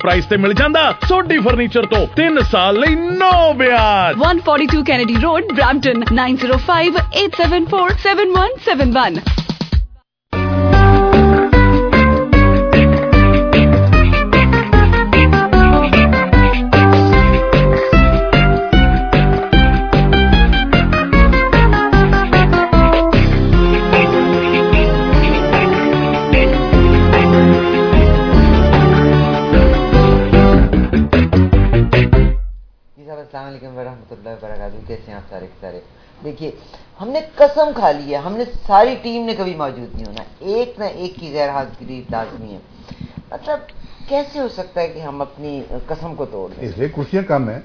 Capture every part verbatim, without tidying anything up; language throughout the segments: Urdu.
ਪ੍ਰਾਈਸ ਤੇ ਮਿਲ ਜਾਂਦਾ ਸੋਢੀ ਫਰਨੀਚਰ ਤੋਂ ਤਿੰਨ ਸਾਲ ਲਈ ਨੋ ਵਿਆਜ। one forty-two Kennedy Road, Brampton, nine zero five, eight seven four, seven one seven one. السلام علیکم ورحمۃ اللہ وبرکاتہ. کیسے ہیں آپ سارے سارے؟ دیکھیے ہم نے قسم کھا لی ہے، ہم نے ساری ٹیم نے کبھی موجود نہیں ہونا، ایک نہ ایک کی غیر حاضری لازمی ہے. مطلب کیسے ہو سکتا ہے کہ ہم اپنی قسم کو توڑ دیں؟ اس لیے کرسیاں کم ہیں.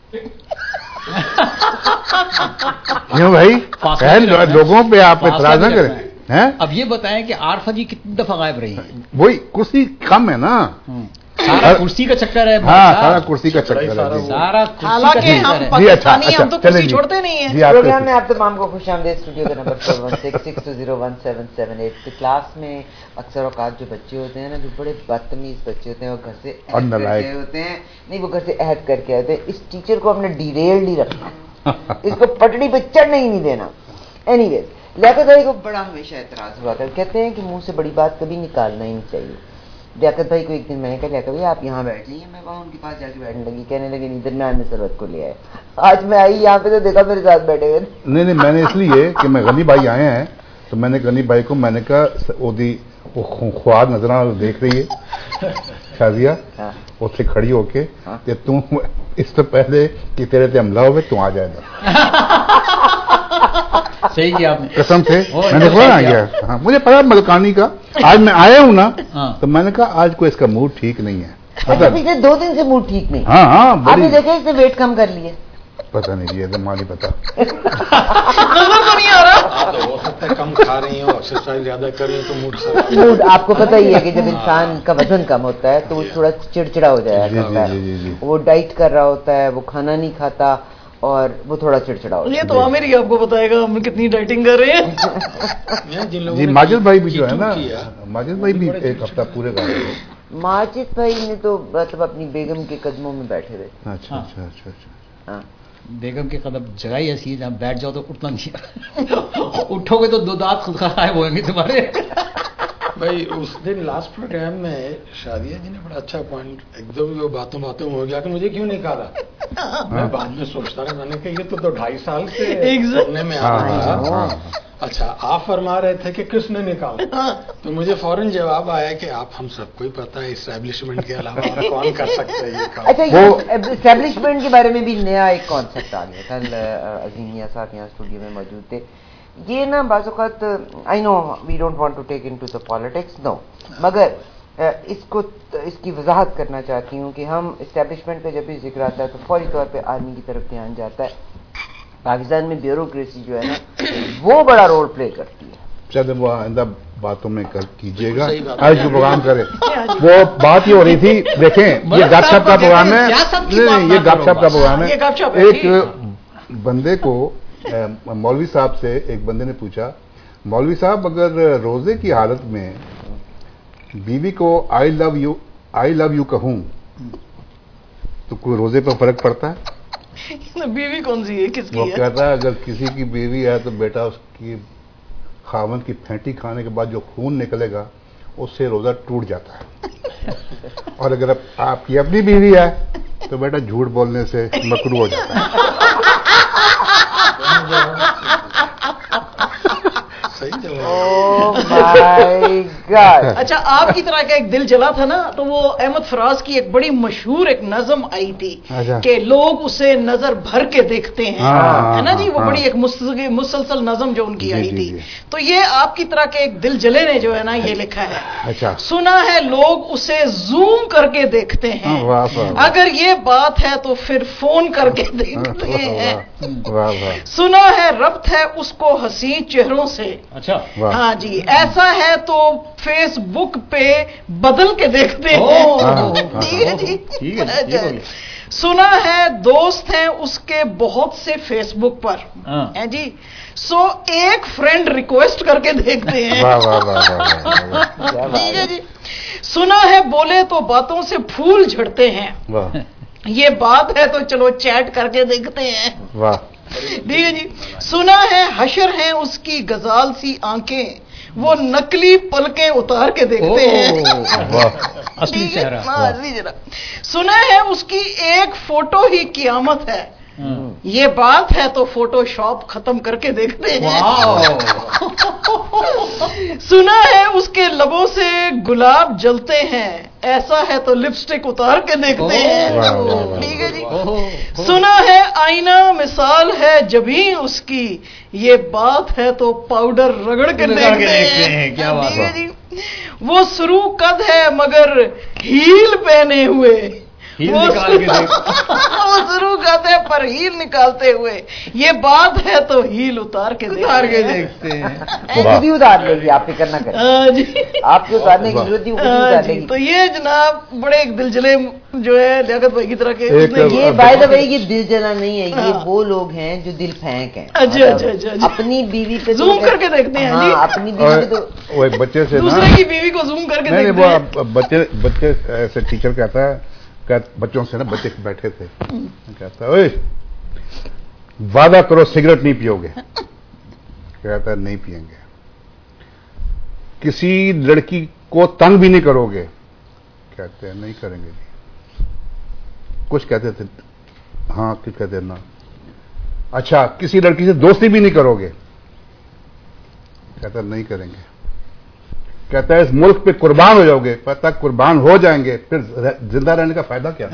کیوں بھائی لوگوں پہ آپ اعتراض نہ کریں. اب یہ بتائیں کہ عارفہ جی کتنی دفعہ غائب رہی ہیں؟ وہی کرسی کم ہے نا، سارا کرسی کا چکر ہے. ہاں سارا کرسی کا چکر ہے. سارا حالانکہ ہم پاکستانی ہم تو کرسی چھوڑتے نہیں ہیں. پروگرام میں آپ تمام کو خوش آمدید. اسٹوڈیو کا number four one six six two zero one seven seven eight. Class میں اکثر اوقات جو بچے ہوتے ہیں نا، جو بڑے بدتمیز بچے ہوتے ہیں، وہ گھر سے ہوتے ہیں نہیں، وہ گھر سے عہد کر کے آتے ہیں اس ٹیچر کو ہم نے ڈیریلڈ ہی رکھنا، اس کو پٹڑی پہ چڑھنے ہی نہیں دینا. اینی ویز لیاقت بھائی کو بڑا ہمیشہ اعتراض ہوا کر کہتے ہیں کہ منہ سے بڑی بات کبھی نکالنا ہی نہیں چاہیے. لیاقت بھائی کو ایک دن میں نے کہا لیاقت بھائی آپ یہاں بیٹھ لیے، میں وہاں ان کے پاس جا کے بیٹھنے لگی، کہنے لگے نہیں درمیان میں سربت کو لے آئے. آج میں آئی یہاں پہ تو دیکھا میرے ساتھ بیٹھے ہوئے. نہیں نہیں میں نے اس لیے کہ میں غنی بھائی آئے ہیں تو میں نے غنی بھائی کو میں نے کہا وہ خواب نظر دیکھ رہی ہے شازیہ اس سے کھڑی ہو کے کہ تم اس سے پہلے کہ تیرے پہ حملہ ہوئے تو آ جائے گا. صحیح کیا آپ نے قسم سے میں نے کہا گیا. ہاں مجھے پتا ملکانی کا آج میں آیا ہوں نا تو میں نے کہا آج کو اس کا موڈ ٹھیک نہیں ہے. پچھلے دو دن سے موڈ ٹھیک نہیں. ہاں ہاں آپ نے دیکھا اس نے ویٹ کم کر لیے. پتا نہیں یہ ماں نہیں پتا نظر تو نہیں آ رہا. ہو سکتا ہے کم کھا رہی ہو، ایکسرسائز زیادہ کر رہی ہو تو موڈ موڈ آپ کو پتا ہی ہے کہ جب انسان کا وزن کم ہوتا ہے تو وہ تھوڑا چڑچڑا ہو جایا کرتا ہے. وہ ڈائٹ کر رہا ہوتا ہے، وہ کھانا نہیں کھاتا اور وہ تھوڑا چڑچڑا ہو. یہ تو عامر ہی آپ کو بتائے گا ہم کتنی ڈائٹنگ کر رہے ہیں. جی ماجد بھائی بھی جو ہے نا، ماجد بھائی بھی ایک ہفتہ پورے کر رہے ہیں. ماجد بھائی نے تو مطلب اپنی بیگم کے قدموں میں بیٹھے ہوئے. اچھا اچھا اچھا اچھا. ہاں بیگم کے قدم جگہ ہی ایسی ہے جہاں بیٹھ جاؤ تو اٹھنا نہیں، اٹھو گے تو دو دانت خود غائب ہوئیں گے تمہارے. بھائی اس دن لاسٹ پروگرام میں شادیہ جی نے بڑا اچھا پوائنٹ ایک دم وہ باتوں باتوں میں ہو گیا کہ مجھے کیوں نکالا. میں بعد میں سوچتا رہا، میں نے کہا یہ تو ڈھائی سال سے سننے میں آ رہا تھا. اچھا آپ فرما رہے تھے کہ کس نے نکالا تو مجھے فوراً جواب آیا کہ آپ ہم سب کو ہی پتا ہے اسٹیبلشمنٹ کے علاوہ اور کون کر سکتا ہے یہ کام. اچھا یہ اسٹیبلشمنٹ کے بارے میں بھی نیا ایک کانسیپٹ آ گیا. کل عظیم صاحب یہاں اسٹوڈیو میں موجود تھے. یہ نا بعض اوقات I know we don't want to take into the politics no, مگر اس کو اس کی وضاحت کرنا چاہتی ہوں کہ ہم اسٹیبلشمنٹ پہ جب بھی ذکر آتا ہے تو فوری طور پہ آرمی کی طرف دھیان جاتا ہے. پاکستان میں بیوروکریسی جو ہے نا وہ بڑا رول پلے کرتی ہے. چلے وہ آئندہ باتوں میں کیجیے گا، آج جو پروگرام کرے وہ بات یہ ہو رہی تھی. دیکھیں یہ گپ شپ کا پروگرام ہے، یہ گپ شپ کا پروگرام ہے. ایک بندے کو مولوی صاحب سے ایک بندے نے پوچھا مولوی صاحب اگر روزے کی حالت میں بیوی کو آئی love you I love you کہوں تو کوئی روزے پر فرق پڑتا ہے؟ بیوی کون سی ہے کس کی وہ ہے؟ کہتا ہے اگر کسی کی بیوی ہے تو بیٹا اس کی خاوند کی پھینٹی کھانے کے بعد جو خون نکلے گا اس سے روزہ ٹوٹ جاتا ہے، اور اگر آپ کی اپنی بیوی ہے تو بیٹا جھوٹ بولنے سے مکروہ ہو جاتا ہے. اچھا آپ کی طرح کا ایک دل جلا تھا نا تو وہ احمد فراز کی ایک بڑی مشہور ایک نظم آئی تھی کہ لوگ اسے نظر بھر کے دیکھتے ہیں، ہے نا جی. وہ بڑی ایک مسلسل نظم جو ان کی آئی تھی. تو یہ آپ کی طرح کے ایک دل جلے نے جو ہے نا یہ لکھا ہے، سنا ہے لوگ اسے زوم کر کے دیکھتے ہیں، اگر یہ بات ہے تو پھر فون کر کے دیکھتے ہیں، سنا ہے ربط ہے اس کو حسین چہروں سے. اچھا ہاں جی ایسا ہے تو फेस बुक पे बदल के देखते हैं। ठीक है जी, ठीक है। सुना है दोस्त हैं उसके बहुत से फेसबुक पर हैं जी, सो एक फ्रेंड रिक्वेस्ट करके देखते हैं। ठीक है जी। सुना है बोले तो बातों से फूल झड़ते हैं, ये बात है तो चलो चैट करके देखते हैं। वाह। ठीक है जी। सुना है हशर है उसकी गजाल सी आंखें, वो नकली पलकें उतार के देखते हैं। असली चेहरा। असली चेहरा। सुना है उसकी एक फोटो ही कियामत है, ये बात है तो फोटोशॉप खत्म करके देखते हैं। सुना है उसके लबों से गुलाब जलते हैं, ऐसा है तो लिपस्टिक उतार के देखते हैं। ठीक है जी। सुना है आईना मिसाल है जभी उसकी, ये बात है तो पाउडर रगड़ के देखते हैं। क्या बात है जी। वो शुरू कद है मगर हील पहने हुए, वो शुरू करते हैं पर हील निकालते हुए, ये बात है तो हील उतार के उतार के देखते हैं। वो भी उतार लेगी, आप फिक्र ना करें, आपको उतारने की जरूरत ही उतार लेगी। तो ये जनाब बड़े एक दिलजले जो है लियाकत भाई की तरह के, ये बाय द वे ये दिल जला नहीं है, ये वो लोग हैं जो दिल फेंक हैं। अच्छा अच्छा अच्छा। अपनी बीवी पे जूम करके देखते हैं। हाँ, अपनी बीवी पे तो वो बच्चे से दूसरे की बीवी को जूम करके देखते हैं। बच्चे बच्चे ऐसे टीचर कहता है, बच्चों से ना बच्चे बैठे थे, कहता है ओए वादा करो सिगरेट नहीं पियोगे, कहता है नहीं पिएंगे। किसी लड़की को तंग भी नहीं करोगे, कहते हैं नहीं करेंगे। कुछ कहते थे हाँ, कुछ कहते ना। अच्छा किसी लड़की से दोस्ती भी नहीं करोगे, कहता नहीं करेंगे। कहता है इस मुल्क पे कुर्बान हो जाओगे, पता कुर्बान हो जाएंगे फिर जिंदा रहने का फायदा क्या।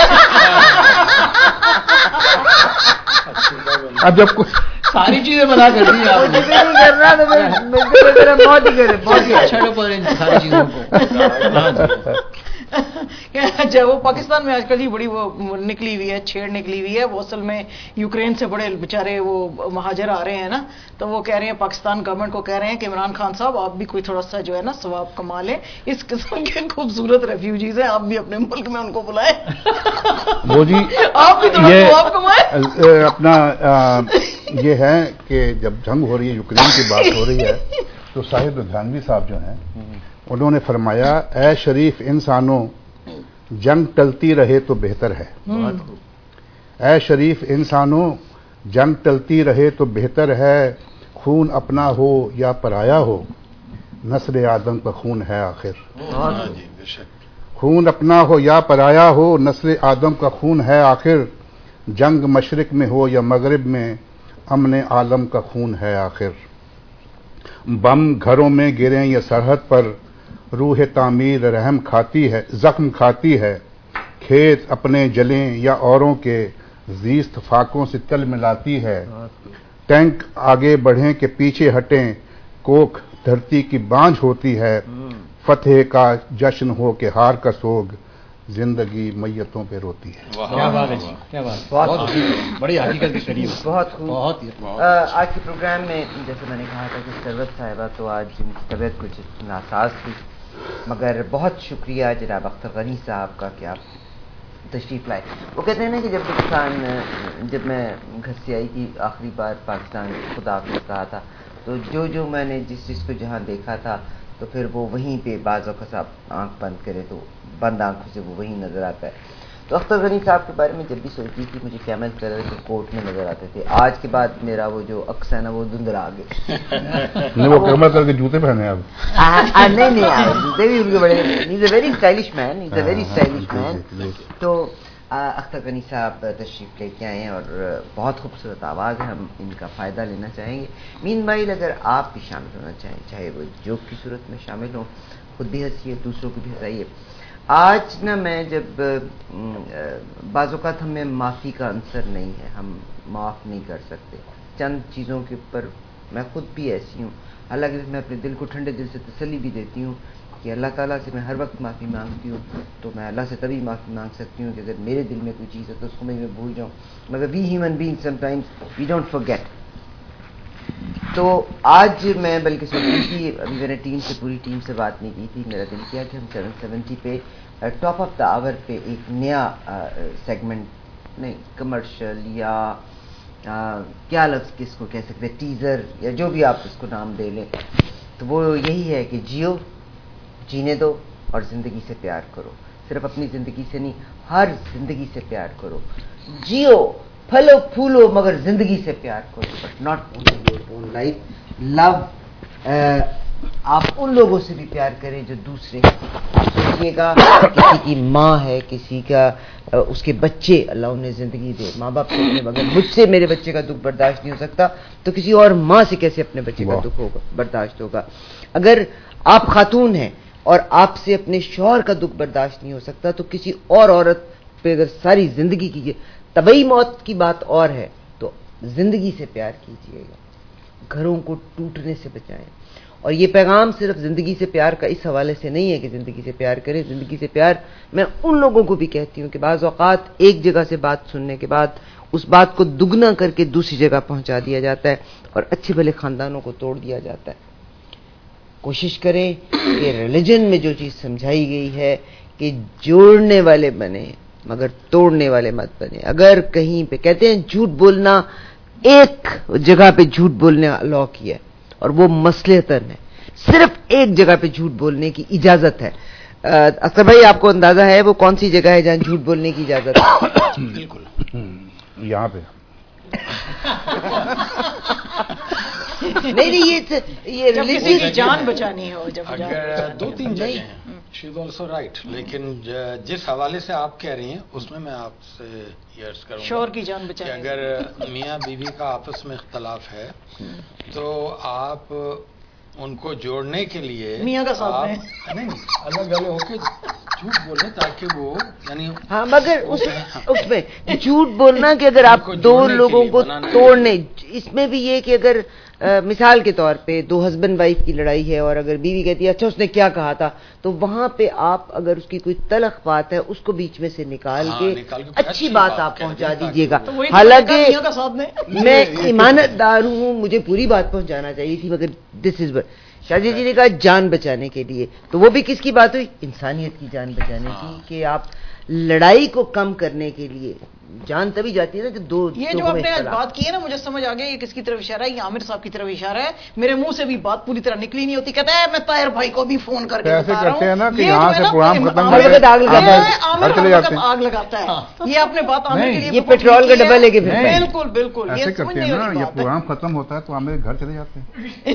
अब जब कुछ सारी चीजें बना कर दी आपने, कर रहा तो मेरा मौत ही करे, मौत ही छोड़ो पर सारी चीजों को। अच्छा, वो पाकिस्तान में आजकल ही बड़ी वो निकली हुई है, छेड़ निकली हुई है। वो असल में यूक्रेन से बड़े बेचारे वो महाजर आ रहे हैं ना, तो वो कह रहे हैं पाकिस्तान गवर्नमेंट को कह रहे हैं कि इमरान खान साहब आप भी कोई थोड़ा सा जो है ना सवाब कमा लें, इस किस्म के खूबसूरत रेफ्यूजीज हैं, आप भी अपने मुल्क में उनको बुलाएं। वो जी आप भी थोड़ा सवाब कमाएं। अपना आ, ये है कि जब जंग हो रही है, यूक्रेन की बात हो रही है, तो साहिब लुधियानवी साहब जो हैं उन्होंने फरमाया ऐ शरीफ इंसानों जंग टलती रहे तो बेहतर है। ऐ शरीफ इंसानों जंग टलती रहे तो बेहतर है, खून अपना हो या पराया हो, नस्ल आदम का खून है आखिर। खून अपना हो या पराया हो, नस्ल आदम का खून है आखिर, जंग मशरिक में हो या मगरिब में, अमन आलम का खून है आखिर। बम घरों में गिरे या सरहद पर, रूह तामीर रहम खाती है जख्म खाती है, खेत अपने जलें या औरों के, जीस्त फाकों से तल मिलाती है। टैंक आगे बढ़ें कि पीछे हटें, कोख धरती की बांझ होती है, फतेह का जश्न हो के हार का सोग, जिंदगी मैयतों पे रोती है। क्या बात है जी, क्या बात, बहुत बड़ी हकीकत की करीब, बहुत बहुत ही। आज के प्रोग्राम में जैसे मैंने कहा था कि सरवत साहिबा तो आज उनकी तबीयत कुछ नासाज थी, मगर बहुत शुक्रिया जनाब अख्तर गनी साहब का कि आप तशरीफ़ लाए। वो कहते हैं ना कि जब पाकिस्तान, जब मैं घर से आई थी आखिरी बार पाकिस्तान खुदा हाफ़िज़ कहा था, तो जो जो मैंने जिस चीज़ को जहाँ देखा था, तो फिर वो वहीं पे बाज़ वक़्त आप आँख बंद करें तो बंद आँखों से वो वहीं नज़र आता है। तो अख्तर गनी साहब के बारे में जब भी सोचती थी मुझे कैमल कलर के कोट में नजर आते थे, आज के बाद मेरा वो जो अक्स है ना वो धुंधला आ गया। नहीं वो कैमल कलर के जूते पहने अब। नहीं नहीं यार, जूते भी उनके बड़े, he is a very stylish man, he is a very stylish man. तो अख्तर गनी साहब तशरीफ लेके आए हैं और बहुत खूबसूरत आवाज़ है, हम इनका फ़ायदा लेना चाहेंगे। मीनवाइल अगर आप भी शामिल होना चाहें, चाहे वो जोक की सूरत में शामिल हों, खुद भी हंसिए, दूसरों को भी हंसाइए। आज ना मैं जब बाज़ौक़ात हमें माफ़ी का आंसर नहीं है, हम माफ़ नहीं कर सकते चंद चीज़ों के ऊपर। मैं खुद भी ऐसी हूँ, हालांकि मैं अपने दिल को ठंडे दिल से तसल्ली भी देती हूँ कि अल्लाह ताला से मैं हर वक्त माफ़ी मांगती हूँ, तो मैं अल्लाह से तभी माफ़ी मांग सकती हूँ कि अगर मेरे दिल में कोई चीज़ है तो उसको मैं भूल जाऊँ। मगर we human being sometimes we don't forget. تو آج میں بلکہ سوچ رہی تھی، ابھی میں نے ٹیم سے پوری ٹیم سے بات نہیں کی تھی، میرا دل کیا کہ ہم سیون سیونٹی پہ ٹاپ آف دا آور پہ ایک نیا سیگمنٹ، نہیں کمرشل یا کیا لفظ کس کو کہہ سکتے، ٹیزر یا جو بھی آپ اس کو نام دے لیں، تو وہ یہی ہے کہ جیو، جینے دو اور زندگی سے پیار کرو. صرف اپنی زندگی سے نہیں، ہر زندگی سے پیار کرو. جیو، پھلو پھولو، مگر زندگی سے پیار کرو، but not only your own life. Love, آپ ان لوگوں سے بھی پیار کریں جو دوسرے. سوچیے گا کسی کی ماں ہے، کسی کا اس کے بچے، اللہ انہیں زندگی دے، ماں باپ سے مگر مجھ سے میرے بچے کا دکھ برداشت نہیں ہو سکتا تو کسی اور ماں سے کیسے اپنے بچے کا دکھ ہوگا برداشت ہوگا. اگر آپ خاتون ہیں اور آپ سے اپنے شوہر کا دکھ برداشت نہیں ہو سکتا تو کسی اور عورت پہ اگر ساری زندگی کی طبعی موت کی بات اور ہے تو زندگی سے پیار کیجیے گا، گھروں کو ٹوٹنے سے بچائیں. اور یہ پیغام صرف زندگی سے پیار کا اس حوالے سے نہیں ہے کہ زندگی سے پیار کریں. زندگی سے پیار میں ان لوگوں کو بھی کہتی ہوں کہ بعض اوقات ایک جگہ سے بات سننے کے بعد اس بات کو دگنا کر کے دوسری جگہ پہنچا دیا جاتا ہے اور اچھے بھلے خاندانوں کو توڑ دیا جاتا ہے. کوشش کریں کہ ریلیجن میں جو چیز سمجھائی گئی ہے کہ جوڑنے والے بنے مگر توڑنے والے مت بنے. اگر کہیں پہ کہتے ہیں جھوٹ بولنا، ایک جگہ پہ جھوٹ بولنے الاؤ کیا ہے اور وہ مصلحتاً ہے، صرف ایک جگہ پہ جھوٹ بولنے کی اجازت ہے. اکثر بھائی آپ کو اندازہ ہے وہ کون سی جگہ ہے جہاں جھوٹ بولنے کی اجازت ہے؟ بالکل یہاں پہ نہیں نہیں یہ یہ کسی کی جان بچانی ہو، جب اگر دو تین جگہ ہیں شی از آلسو رائٹ، لیکن جس حوالے سے آپ کہہ رہی ہیں اس میں میں آپ سے یس کروں گا شوہر کی جان بچانی، کہ اگر میاں بیوی کا آپس میں اختلاف ہے تو آپ ان کو جوڑنے کے لیے میاں کا ساتھ نہیں الگ الگ ہو کے جھوٹ بولیں تاکہ وہ یعنی ہاں، مگر اس اس میں جھوٹ بولنا کہ اگر آپ دو لوگوں کو توڑنے، اس میں بھی یہ کہ اگر مثال کے طور پہ دو ہسبینڈ وائف کی لڑائی ہے اور اگر بیوی کہتی ہے اچھا اس نے کیا کہا تھا، تو وہاں پہ آپ اگر اس کی کوئی تلخ بات ہے اس کو بیچ میں سے نکال کے اچھی بات آپ پہنچا دیجیے گا. حالانکہ میں ایمانت دار ہوں، مجھے پوری بات پہنچانا چاہیے تھی، مگر دس از شاہجی جی نے کہا جان بچانے کے لیے، تو وہ بھی کس کی بات ہوئی؟ انسانیت کی جان بچانے کی. کہ آپ لڑائی کو کم کرنے کے لیے جان تبھی جاتی ہے نا کہ دو. یہ جو آپ نے بات کی ہے نا، مجھے سمجھ آ گیا یہ کس کی طرف اشارہ ہے. یہ عامر صاحب کی طرف اشارہ ہے. میرے منہ سے بھی بات پوری طرح نکلی نہیں ہوتی. کہتا ہے میں طاہر بھائی کو بھی فون کر کے بتا رہا ہوں، آگ لگاتا ہے. یہ اپنے بات عامر کے لیے یہ پیٹرول کا ڈبہ لے کے بالکل بالکل ایسے کرتے ہیں نا. یہ پروگرام ختم ہوتا ہے تو عامر گھر چلے جاتے ہیں،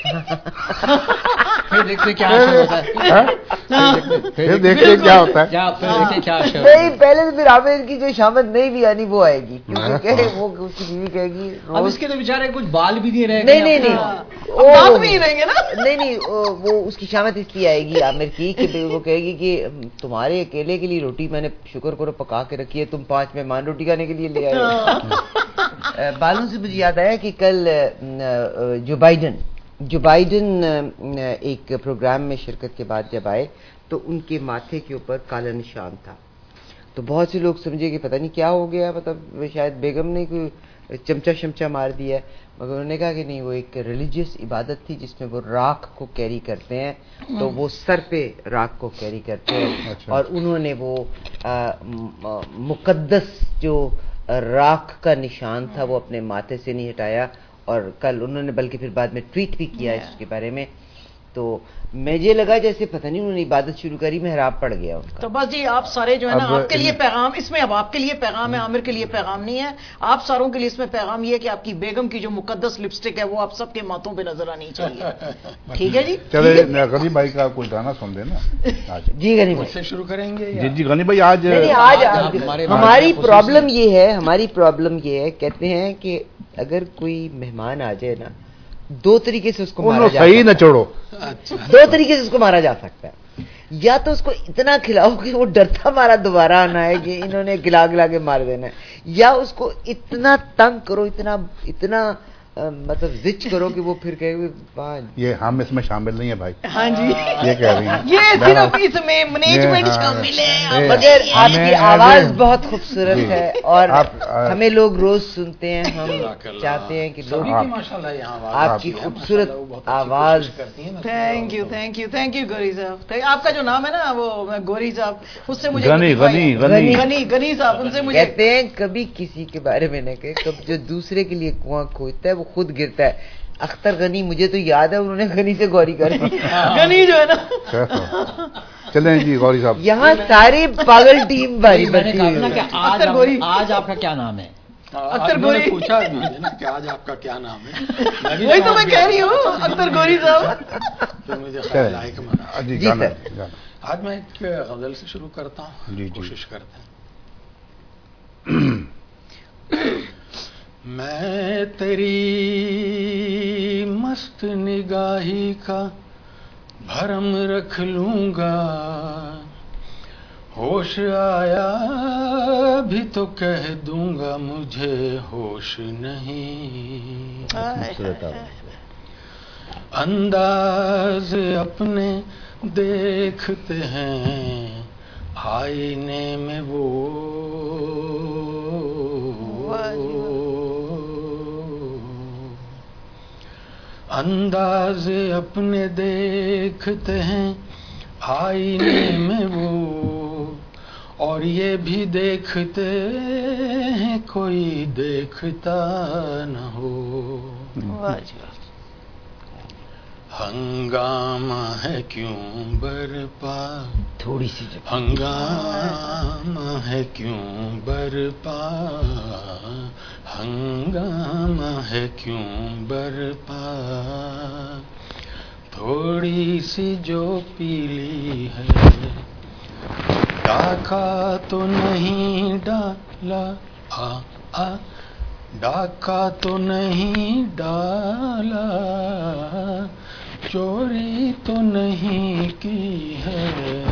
دیکھتے کیا ہوتا ہے، دیکھتے کیا ہوتا ہے. نہیں پہلے تو پھر عامر کی جو شامت نہیں بھی آنی وہ آئے گی، کیونکہ وہ اس کی بیوی کہے گی اب اس کے تو بیچارے کچھ بال بھی نہیں رہے. نہیں نہیں نہیں بات بھی نہیں رہیں گے نا. نہیں نہیں وہ اس کی شامت اس لیے آئے گی عامر کی کہ وہ کہے گی کہ تمہارے اکیلے کے لیے روٹی میں نے شکر کرو پکا کے رکھی ہے، تم پانچ مہمان روٹی کھانے کے لیے لے آئے. بالوں سے مجھے یاد آیا کہ کل جو بائیڈن جو بائیڈن ایک پروگرام میں شرکت کے بعد جب آئے تو ان کے ماتھے کے اوپر کالا نشان تھا. تو بہت سے لوگ سمجھے کہ پتہ نہیں کیا ہو گیا، مطلب شاید بیگم نے کوئی چمچا شمچا مار دیا ہے، مگر انہوں نے کہا کہ نہیں، وہ ایک ریلیجیس عبادت تھی جس میں وہ راکھ کو کیری کرتے ہیں، تو وہ سر پہ راکھ کو کیری کرتے ہیں اور انہوں نے وہ مقدس جو راکھ کا نشان تھا وہ اپنے ماتھے سے نہیں ہٹایا. اور کل انہوں نے بلکہ پھر بعد میں ٹویٹ بھی کیا اس کے بارے میں. تو مجھے لگا جیسے پتہ نہیں انہوں نے عبادت شروع کری، محراب پڑ گیا. تو بس جی آپ سارے جو ہے نا آپ کے لیے پیغام اس میں، اب آپ کے لیے پیغام ہے، عامر کے لیے پیغام نہیں ہے. آپ ساروں کے لیے اس میں پیغام یہ ہے کہ آپ کی بیگم کی جو مقدس لپسٹک ہے وہ آپ سب کے ماتھوں پہ نظر آنی چاہیے. ٹھیک ہے جی، چلے غنی بھائی کا کوئی گانا سن دیں نا. جی غنی بھائی سے شروع کریں گے. جی جی غنی بھائی آج آج ہماری پرابلم یہ ہے ہماری پرابلم یہ ہے کہتے ہیں کہ اگر کوئی مہمان آ جائے نا، دو طریقے سے اس کو مارا جا صحیح نہ چھوڑو دو طریقے سے اس کو مارا جا سکتا ہے. یا تو اس کو اتنا کھلاؤ کہ وہ ڈرتا مارا دوبارہ آنا ہے کہ انہوں نے گلا گلا کے مار دینا ہے، یا اس کو اتنا تنگ کرو، اتنا اتنا مطلب زچ کرو کہ وہ پھر کہے یہ ہم اس میں شامل نہیں ہے بھائی. ہاں جی یہ کہہ رہی ہیں یہ صرف اس میں مینجمنٹ شامل ہے. مگر آپ کی آواز بہت خوبصورت ہے اور ہمیں لوگ روز سنتے ہیں. ہم چاہتے ہیں کہ لوگ آپ کی خوبصورت آواز. Thank you thank you thank you گوری صاحب. آپ کا جو نام ہے نا وہ گوری صاحب, اس سے مجھے غنی غنی غنی غنی غنی صاحب, ان سے مجھے کہتے ہیں کبھی کسی کے بارے میں نہ کہ کب جو دوسرے کے لیے کنواں کھودتا ہے وہ خود گرتا ہے. اختر غنی مجھے تو یاد ہے انہوں نے غنی سے گوری کر دی. غنی جو ہے نا. چلیں جی غوری صاحب, یہاں ساری پاگل ٹیم باری بھرتی ہوئی. اختر گوری, آج آپ کا کیا نام ہے؟ اختر گوری پوچھا کہ آج آپ کا کیا نام ہے, وہی تو میں کہہ رہی ہوں اختر گوری صاحب. تو مجھے خیال آئے کہ میں جی سر آج میں ایک غزل سے شروع کرتا ہوں. جی کوشش کرتے ہیں. میں تیری مست نگاہی کا بھرم رکھ لوں گا, ہوش آیا بھی تو کہہ دوں گا مجھے ہوش نہیں. انداز اپنے دیکھتے ہیں آئینے میں وہ, انداز اپنے دیکھتے ہیں آئینے میں وہ, اور یہ بھی دیکھتے ہیں کوئی دیکھتا نہ ہو. ہنگامہ ہے کیوں برپا, تھوڑی سی ہنگامہ ہے کیوں برپا, ہنگامہ ہے کیوں برپا, تھوڑی سی جو پیلی ہے ڈاکہ تو نہیں ڈالا, آ آ ڈاکہ تو نہیں ڈالا, چوری تو نہیں کی ہے,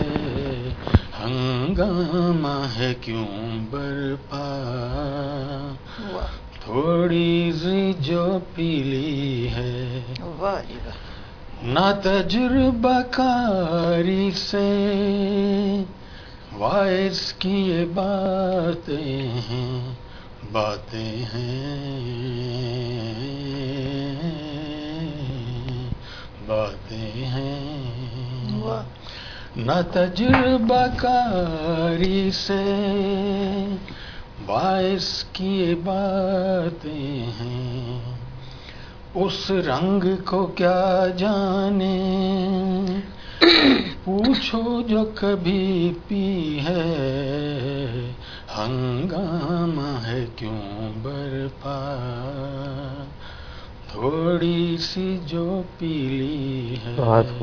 ہنگامہ ہے کیوں برپا, تھوڑی سی جو پیلی ہے. نہ تجربہ کاری سے وائس کی یہ باتیں ہیں, باتیں ہیں باتیں ہیں. نہ تجربہ کاری سے باعث کی باتیں ہیں, اس رنگ کو کیا جانے پوچھو جو کبھی پی ہے, ہنگامہ ہے کیوں برپا, تھوڑی سی جو پیلی ہے,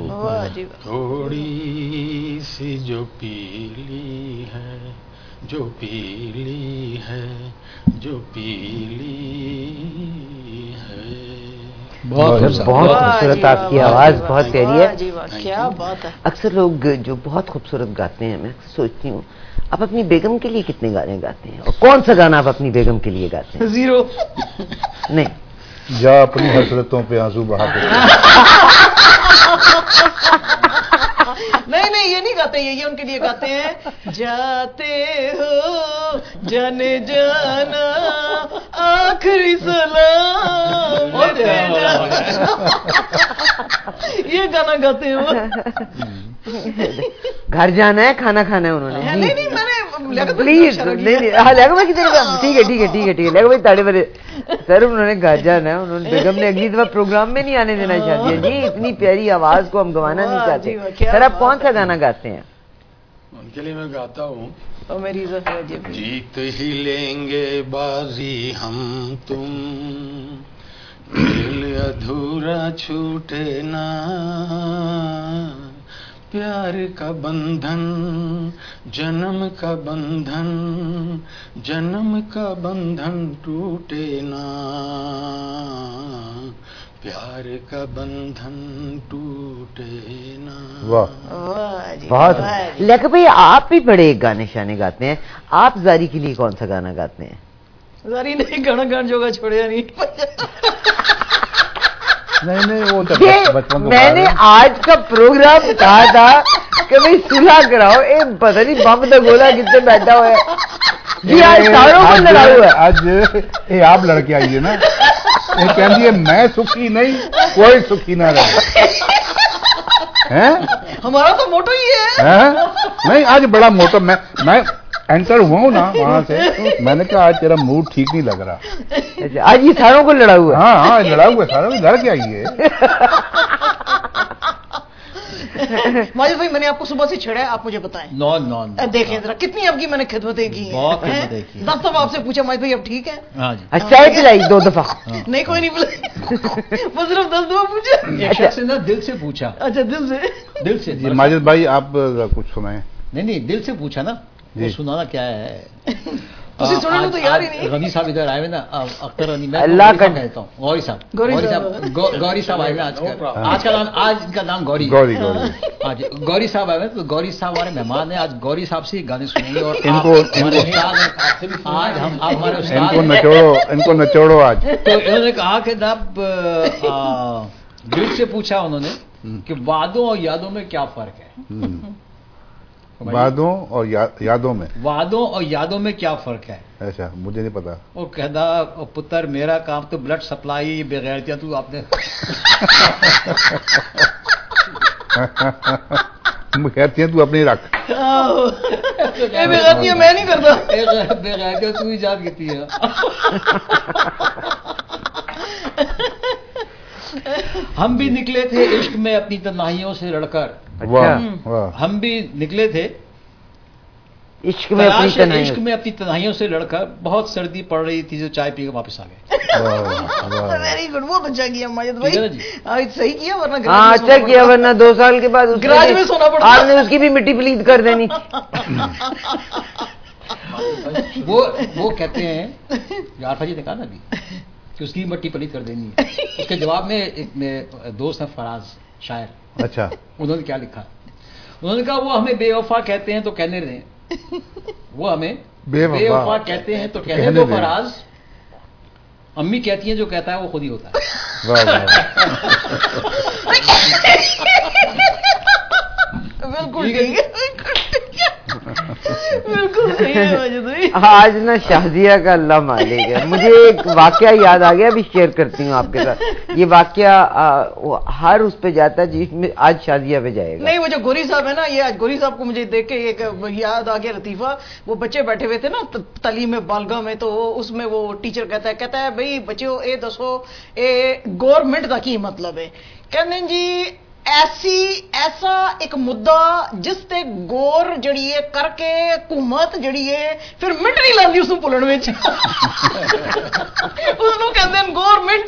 تھوڑی سی جو پیلی ہے, جو پیلی ہے, جو پیلی ہے. بہت بہت خوبصورت آپ کی آواز, بہت پیاری ہے. کیا بات ہے. اکثر لوگ جو بہت خوبصورت گاتے ہیں, میں سوچتی ہوں آپ اپنی بیگم کے لیے کتنے گانے گاتے ہیں, اور کون سا گانا آپ اپنی بیگم کے لیے گاتے ہیں؟ زیرو. نہیں, جا اپنی حسرتوں پہ آنسو بہا دے. نہیں نہیں یہ نہیں گاتے, یہ ان کے لیے گاتے ہیں. جاتے ہو جانے جانا آخری سلام, یہ گانا گاتے ہیں وہ. گھر جانا ہے, کھانا کھانا ہے انہوں نے. نہیں نہیں میں نے پلیز لیگو بھائی کی طرف. ٹھیک ہے ٹھیک ہے ٹھیک ہے ٹھیک ہے لیگو بھائی تاڑے بڑے. سر انہوں نے گھر جانا ہے, انہوں نے بیگم نے اگلی دفعہ پروگرام میں نہیں آنے دینا چاہتی ہے. جی اتنی پیاری آواز کو ہم گوانا نہیں چاہتے. سر آپ کون سا گانا گاتے ہیں؟ ان کے لیے میں گاتا ہوں میری جیت ہی لیں گے بازی ہم تم, دل ادھورا چھوٹے نا, پیار کا بندھن جنم کا بندھن, جنم کا بندھن ٹوٹے نا, پیار کا بندھن ٹوٹے نا. بہت. لیکن بھائی آپ بھی بڑے گانے شانے گاتے ہیں, آپ زاری کے لیے کون سا گانا گاتے ہیں؟ زاری نہیں گانا گان جوگا چھوڑیا نہیں. نہیں نہیں وہ بچپن میں نے آج کا پروگرام کہا تھا کہ بھائی صلح کراؤ. اے پتہ نہیں بم دا گولا کتنے بیٹھا ہوا ہے جی. آج ساروں کو لڑا ہوا ہے. آج یہ آپ لڑکے آئیے نا, یہ کہہ میں سکھی نہیں, کوئی سکھی نہ رہے. ہمارا تو موٹو ہی ہے. نہیں آج بڑا موٹو. میں میں انٹر ہوا ہوں نا وہاں سے, میں نے کہا آج تیرا موڈ ٹھیک نہیں لگ رہا. آج یہ ساروں کو لڑا ہوا. ہاں ہاں لڑا ہوا ساروں کو. لڑ کے آئیے. ماجد بھائی میں نے آپ کو صبح سے چھڑا ہے, آپ مجھے بتائیں. نو نو دیکھیں ذرا کتنی آپ کی میں نے خدمتیں کی ہیں. دس دفعہ آپ سے پوچھا ماجد بھائی اب ٹھیک ہے. اچھا ہے پلائی دو دفعہ نہیں کوئی نہیں پلائی, وہ صرف دس دفعہ پوچھا. ایک شخص نے دل سے پوچھا. اچھا دل سے دل سے. ماجد بھائی آپ کچھ سنائیں. نہیں نہیں دل سے پوچھا نا, وہ سنانا کیا ہے. غنی صاحب ادھر آئے ہوئے نا, اختر غنی, میں اللہ کا کہتا ہوں غوری صاحب. غوری صاحب گوری صاحب آئے ہوئے آج کل. آج کا نام آج ان کا نام گوری گوری آج گوری صاحب آئے ہوئے. تو گوری صاحب ہمارے مہمان ہیں. آج گوری صاحب سے گانے سنیں گے. اور ان کو آج ہم آپ ہمارے ان کو نچوڑو ان کو نچوڑو آج. تو انہوں نے کہا کہ جناب دل سے پوچھا انہوں نے کہ وعدوں اور یادوں میں کیا فرق ہے. وعدوں اور یادوں میں وعدوں اور یادوں میں کیا فرق ہے. ایسا مجھے نہیں پتا. وہ کہتا پتر میرا کام تو بلڈ سپلائی, بغیرتیاں تو آپ نے بغیرتیاں تو اپنی رکھ. بغیرتیاں میں نہیں کرتا. بغیرتیاں تو ایجاد کی ہے. ہم بھی نکلے تھے عشق میں اپنی تنہائیوں سے لڑ کر. ہم بھی نکلے تھے عشق میں اپنی تنہائیوں عشق میں اپنی تنہائیوں سے لڑ کر. بہت سردی پڑ رہی تھی, جو چائے پی کے واپس آ گئے. ویری گڈ, بہت اچھا کیا ماجد بھائی. صحیح کیا, ورنہ ہاں اچھا کیا, ورنہ دو سال کے بعد گراج میں سونا پڑتا. آپ نے اس کی بھی مٹی پلید کر دینی. وہ وہ کہتے ہیں عارفہ جی نے کہا نا ابھی کہ اس کی مٹی پلید کر دینی ہے. اس کے جواب میں ایک میرے دوست ہیں فراز شاعر, اچھا انہوں نے کیا لکھا. انہوں نے کہا وہ ہمیں بے وفا کہتے ہیں تو کہنے دیں. وہ ہمیں بے وفا کہتے ہیں تو کہنے دو فراز. امی کہتی ہیں جو کہتا ہے وہ خود ہی ہوتا ہے. بالکل بالکل صحیح. آج نا شازیہ کا اللہ مالک ہے. مجھے ایک واقعہ یاد آ گیا, ابھی شیئر کرتی ہوں آپ کے ساتھ. یہ واقعہ ہر اس پہ جاتا ہے جس میں آج شازیہ پہ جائے گا. نہیں وہ جو گوری صاحب ہے نا, یہ آج گوری صاحب کو مجھے دیکھ کے ایک یاد آ گیا لطیفہ. وہ بچے بیٹھے ہوئے تھے نا تعلیم بالغاہ میں, تو اس میں وہ ٹیچر کہتا ہے کہتا ہے بھائی بچوں اے دسو اے گورنمنٹ کا کی مطلب ہے. کہنے جی ایسی ایسا ایک مدعا جس تے گور جڑی ہے کر کے حکومت جڑی ہے پھر منٹ نہیں لاندی اس پلن میں, اس کو کہتے ہیں گورنمنٹ.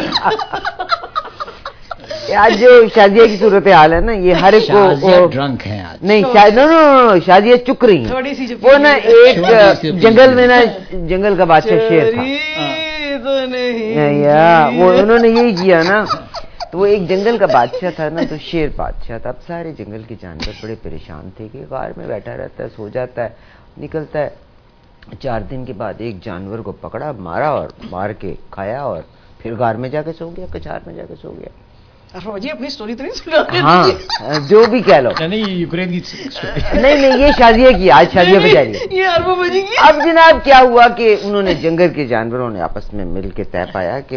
آج جو شازیہ کی صورت حال ہے نا, یہ ہر ایک کو ڈرنک ہے نہیں. نو نو شازیہ چک رہی ہیں. وہ نا ایک جنگل میں نا جنگل کا بادشاہ شیر تھا. وہ انہوں نے یہی کیا نا. تو وہ ایک جنگل کا بادشاہ تھا نا, تو شیر بادشاہ تھا. اب سارے جنگل کے جانور بڑے پریشان تھے کہ غار میں بیٹھا رہتا ہے, سو جاتا ہے, نکلتا ہے. چار دن کے بعد ایک جانور کو پکڑا, مارا اور مار کے کھایا, اور پھر غار میں جا کے سو گیا, کچھار میں جا کے سو گیا. جی اپنی سٹوری تو نہیں سنا. ہاں جو بھی کہہ لو. نہیں یوکرین کی نہیں نہیں یہ شازیہ کی, آج شازیہ پہ جا رہی ہے. یہ اربوں بجی کی. اب جناب کیا ہوا کہ انہوں نے جنگل کے جانوروں نے آپس میں مل کے طے پایا کہ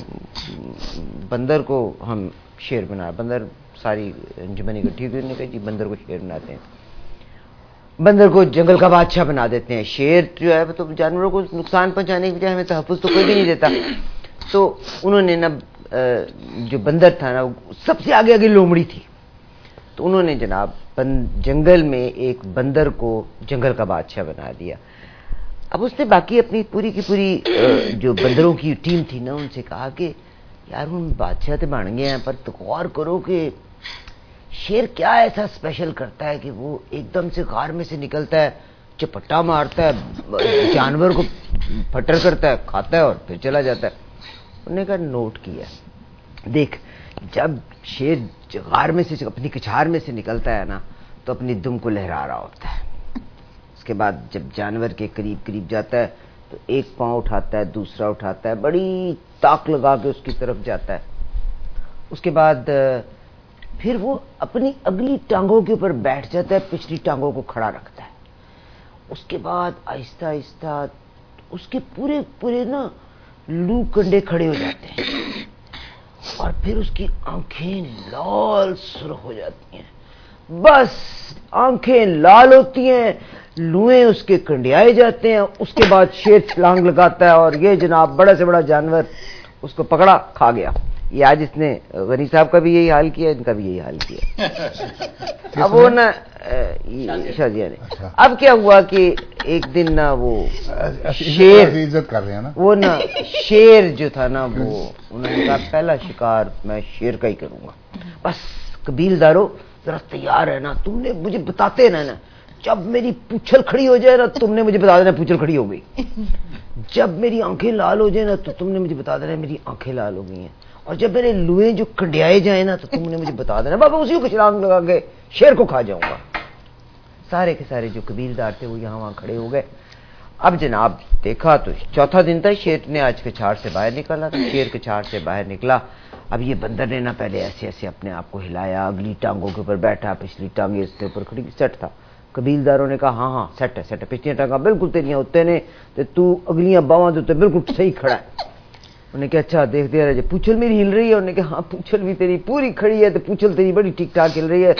بندر کو ہم شیر بنا. بندر ساری انجمنی اکٹھی ہوئی, نے کہا جی بندر کو شیر بناتے ہیں, بندر کو جنگل کا بادشاہ بنا دیتے ہیں. شیر جو ہے تو جانوروں کو نقصان پہنچانے کی بجائے ہمیں تحفظ تو کوئی بھی نہیں دیتا. تو انہوں نے نا جو بندر تھا نا سب سے آگے آگے لومڑی تھی, تو انہوں نے جناب جنگل میں ایک بندر کو جنگل کا بادشاہ بنا دیا. اب اس نے باقی اپنی پوری کی پوری جو بندروں کی ٹیم تھی نا, ان سے کہا کہ یار ان بادشاہ تو بن گئے ہیں, پر تو غور کرو کہ شیر کیا ایسا اسپیشل کرتا ہے کہ وہ ایک دم سے غار میں سے نکلتا ہے, چپٹا مارتا ہے, جانور کو پھٹر کرتا ہے, کھاتا ہے اور پھر چلا جاتا ہے. انہوں نے کہا نوٹ کیا, دیکھ جب شیر غار میں سے اپنی کچھار میں سے نکلتا ہے نا تو اپنی دم کو لہرا رہا ہوتا ہے. اس کے بعد جب جانور کے قریب قریب جاتا ہے تو ایک پاؤں اٹھاتا ہے, دوسرا اٹھاتا ہے, بڑی طاق لگا کے اس کی طرف جاتا ہے. اس کے بعد پھر وہ اپنی اگلی ٹانگوں کے اوپر بیٹھ جاتا ہے, پچھلی ٹانگوں کو کھڑا رکھتا ہے. اس کے بعد آہستہ آہستہ اس کے پورے پورے نا لو کنڈے کھڑے ہو جاتے ہیں, اور پھر اس کی آنکھیں لال سرخ ہو جاتی ہیں. بس آنکھیں لال ہوتی ہیں, لوئیں اس کے کنڈیائے جاتے ہیں. اس کے بعد شیر چھلانگ لگاتا ہے, اور یہ جناب بڑا سے بڑا جانور اس کو پکڑا کھا گیا. یہ آج اس نے غنی صاحب کا بھی یہی حال کیا, ان کا بھی یہی حال کیا. اب وہ نا شازیہ نے, اب کیا ہوا کہ ایک دن نا وہ شیر عزت کر رہے ہیں نا, وہ نا شیر جو تھا نا وہ انہوں نے کہا پہلا شکار میں شیر کا ہی کروں گا. بس قبیلدارو ذرا تیار ہے نا, تم نے مجھے بتاتے نا نا جب میری پوچھل کھڑی ہو جائے نا تم نے مجھے بتا دینا پوچھل کھڑی ہو گئی, جب میری آنکھیں لال ہو جائے نا تو تم نے مجھے بتا دینا میری آنکھیں لال ہو گئی ہیں, اور جب میرے لوہیں جو کنڈیائے جائیں نا تو تم نے مجھے بتا دینا بابا اسی کو چھلانگ لگا کے شیر کو کھا جاؤں گا. سارے کے سارے جو قبیلدار تھے وہ یہاں وہاں کھڑے ہو گئے. اب جناب دیکھا تو چوتھا دن تھا, شیر نے آج کے چھاڑ سے باہر نکلا تھا. شیر کے چھاڑ سے باہر نکلا. اب یہ بندر نے نا پہلے ایسے ایسے اپنے آپ کو ہلایا, اگلی ٹانگوں کے اوپر بیٹھا, پچھلی ٹانگیں اس کے اوپر کھڑی, سیٹ تھا. قبیلداروں نے کہا ہاں ہاں سیٹ ہے سیٹ ہے, پچھلی ٹانگاں بالکل تیریاں ہوتے نے تو اگلیاں باواں تو بالکل صحیح کھڑا ہے. انہوں نے کہا اچھا دیکھ دیا رہے, پوچھل میری ہل رہی ہے؟ انہوں نے کہا ہاں پوچھل بھی تیری پوری کھڑی ہے, تو پوچھل تیری بڑی ٹھیک ٹھاک ہل رہی ہے.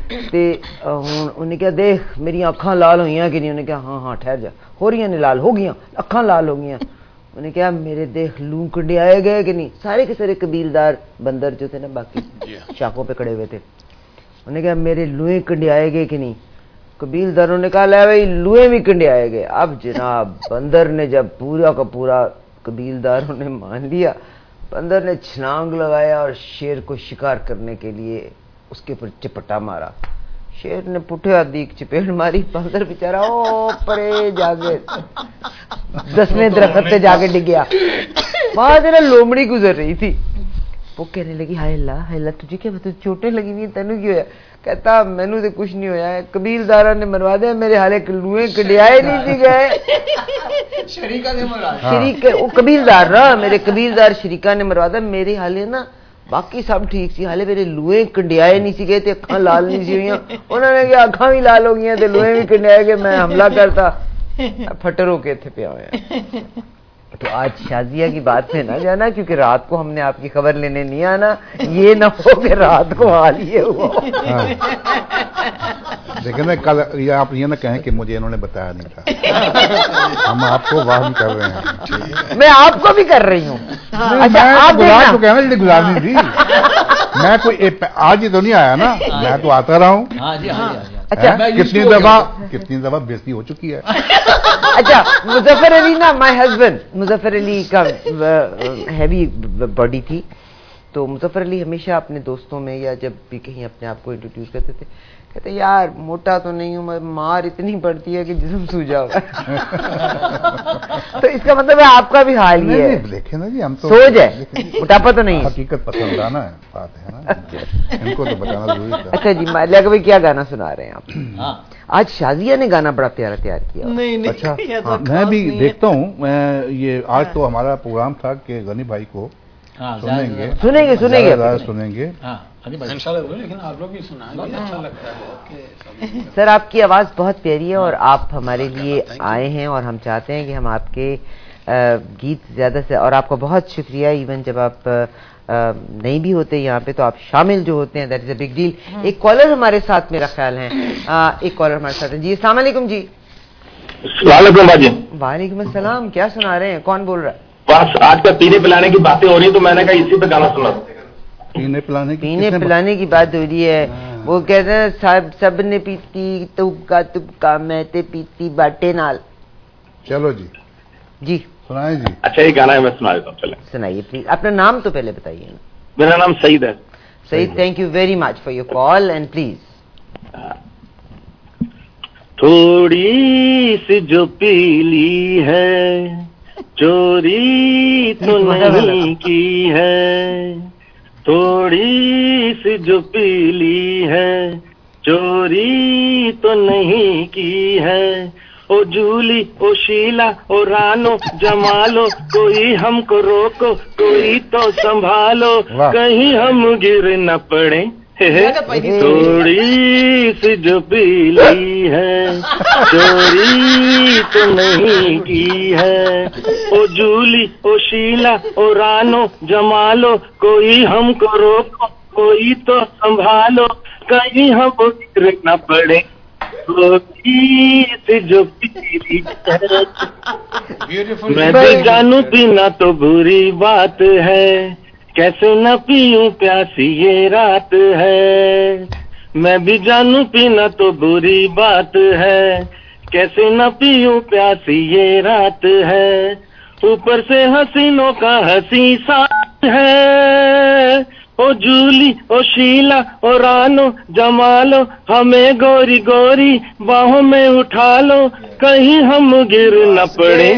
انہوں نے کہا دیکھ میری آنکھاں لال ہوئی ہیں کہ نہیں؟ انہوں نے کہا ہاں ہاں ٹھہر جا, ہو رہی ہیں لال, ہو گئی آنکھاں لال ہو گئی ہیں. انہوں نے کہا میرے دیکھ لوں کنڈے آئے گئے کہ نہیں؟ سارے کے سارے قبیلدار بندر جو تھے نا باقی شاخوں پہ کھڑے ہوئے تھے, انہوں نے کہا میرے لوہیں کنڈے آئے گئے کہ نہیں؟ قبیلداروں نے کہا لے بھائی لوہیں بھی کنڈے آئے گئے. اب جناب بندر نے جب پورا کا پورا قبیلداروں نے مان لیا, بندر نے چھلانگ لگایا اور شیر کو شکار کرنے کے لیے اس کے اوپر چپٹا مارا. شیر نے پٹھیا دیکھ چپیڑ ماری, بندر بیچارہ او پرے جا کے دسویں درخت پہ جا کے ڈگ گیا. وہاں سے نا لومڑی گزر رہی تھی, وہ کہنے لگی ہائے اللہ ہائے اللہ تجھے کیا پتہ چوٹیں لگی ہوئی ہیں, تینوں کی ہوا؟ کہتا مینوں سے کچھ نہیں ہویا ہے, قبیلداراں نے مروا دیا میرے حالے لوہیں کڈیائے نہیں تھی گئے. شریکا نے مروا شریک وہ قبیلدار نا میرے قبیلدار شریکا نے مروا دیا میرے حالے نا, باقی سب ٹھیک سی, حالے میرے لوہیں کنڈیائے نہیں سی گئے تے اکھاں لال نہیں سی ہوئی. انہوں نے کہا اکھاں بھی لال ہو گئی ہیں تے لوہیں بھی کنڈیائے گئے, میں حملہ کرتا پھٹر ہو کے تھے پیا ہوئے. تو آج شازیہ کی بات میں نہ جانا, کیونکہ رات کو ہم نے آپ کی خبر لینے نہیں آنا, یہ نہ ہو کہ رات کو حال یہ ہوا. دیکھیں نا کل یہ آپ یہ نہ کہیں کہ مجھے انہوں نے بتایا نہیں تھا, ہم آپ کو واہم کر رہے ہیں. میں آپ کو بھی کر رہی ہوں. اچھا آپ گزار تو کہنا جی گزارنی تھی, میں کوئی آج ہی تو نہیں آیا نا, میں تو آتا رہا ہوں. اچھا کتنی دفعہ کتنی دفعہ بےزتی ہو چکی ہے. اچھا مظفر علی نا مائی ہسبینڈ, مظفر علی کا ہیوی باڈی تھی, تو مظفر علی ہمیشہ اپنے دوستوں میں یا جب بھی کہیں اپنے آپ کو انٹروڈیوس کرتے تھے کہتے یار موٹا تو نہیں ہوں میں, مار اتنی پڑتی ہے کہ جسم سوجا ہوگا. تو اس کا مطلب ہے آپ کا بھی حال ہی ہے. دیکھیں نا جی ہم تو سوج ہے, موٹاپا تو نہیں. حقیقت پسند آنا ہے بات ہے نا, ان کو تو بتانا ضروری ہے. اچھا جی مالیہ کا بھائی کیا گانا سنا رہے ہیں آپ؟ آج شازیہ نے گانا بڑا پیارا تیار کیا. اچھا میں بھی دیکھتا ہوں, میں یہ آج تو ہمارا پروگرام تھا کہ غنی بھائی کو سنیں گے سنیں گے سنیں گے سنیں گے لیکن آپ لوگ بھی سنائیں, اچھا لگتا ہے. سر آپ کی آواز بہت پیاری ہے اور آپ ہمارے لیے آئے ہیں, اور ہم چاہتے ہیں کہ ہم آپ کے گیت زیادہ سے, اور آپ کا بہت شکریہ, ایون جب آپ نہیں بھی ہوتے یہاں پہ تو آپ شامل جو ہوتے ہیں that is a big deal. ایک کالر ہمارے ساتھ میرا خیال ہے, ایک کالر ہمارے ساتھ ہے. جی السلام علیکم. جی وعلیکم السلام, کیا سنا رہے ہیں, کون بول رہا ہے؟ بس آج کل پینے پلانے کی باتیں ہو رہی ہیں تو میں نے کہا اسی پہ گانا سنا. پینے پلانے پینے پلانے کی بات ہو رہی ہے, وہ کہتے ہیں سب سب نے پیتی تبکا تبکا میں تے پیتی باٹے نال. چلو جی جی سنائیں جی. اچھا یہ گانا ہے میں سنا دیتا ہوں, چلیں سنائیے پلیز. اپنا نام تو پہلے بتائیے نا. میرا نام سعید ہے. Saeed, thank you very much for your call and please. تھوڑی سی جو پیلی ہے چوری تو نہیں کی ہے, تھوڑی سی جو پیلی ہے چوری تو نہیں کی ہے, ओ जूली ओ शीला ओ रानो जमालो, कोई हमको रोको कोई तो संभालो, कहीं हम गिर न पड़े, थोड़ी सी जो पीली है चोरी तो नहीं की है, ओ जूली ओ शीला ओ रानो जमालो, कोई हमको रोको कोई तो संभालो, कहीं हम गिर न पड़े, थोड़ी सी जो पीली है, मैं भी जानू पीना तो बुरी बात है, कैसे न पीऊं प्यासी ये रात है, मैं भी जानू पीना तो बुरी बात है, कैसे न पीऊं प्यासी ये रात है, ऊपर से हसीनों का हसी साथ है, ओ जूली ओ शीला ओ रानो जमालो, हमें गोरी गोरी बाहों में उठा लो, कहीं हम गिर न पड़े,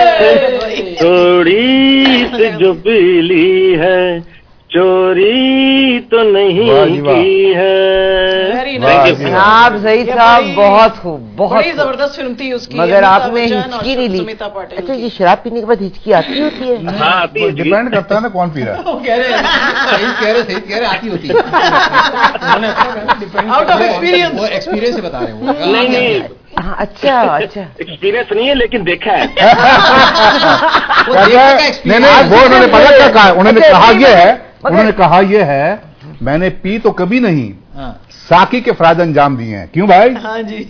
थोड़ी सी जो पीली है चोरी तो नहीं की है। आप सही साहब, बहुत खूब, बहुत जबरदस्त फिल्म थी उसकी, मगर आपने हिचकी नहीं ली। अच्छा, ये शराब पीने के बाद हिचकी आती होती है? हाँ आती है, डिपेंड करता है ना कौन पी रहा है। वो कह रहे हैं सही कह रहे सही कह रहे आती होती है, आउट ऑफ एक्सपीरियंस, वो एक्सपीरियंस से बता रहे हैं। नहीं नहीं हाँ, अच्छा अच्छा, एक्सपीरियंस नहीं है लेकिन देखा है। नहीं नहीं, वो उन्होंने पता क्या कहा, उन्होंने कहा ये है, उन्होंने कहा ये है, मैंने पी तो कभी नहीं, साकी के फराज अंजाम दिए हैं। क्यों भाई? हाँ जी।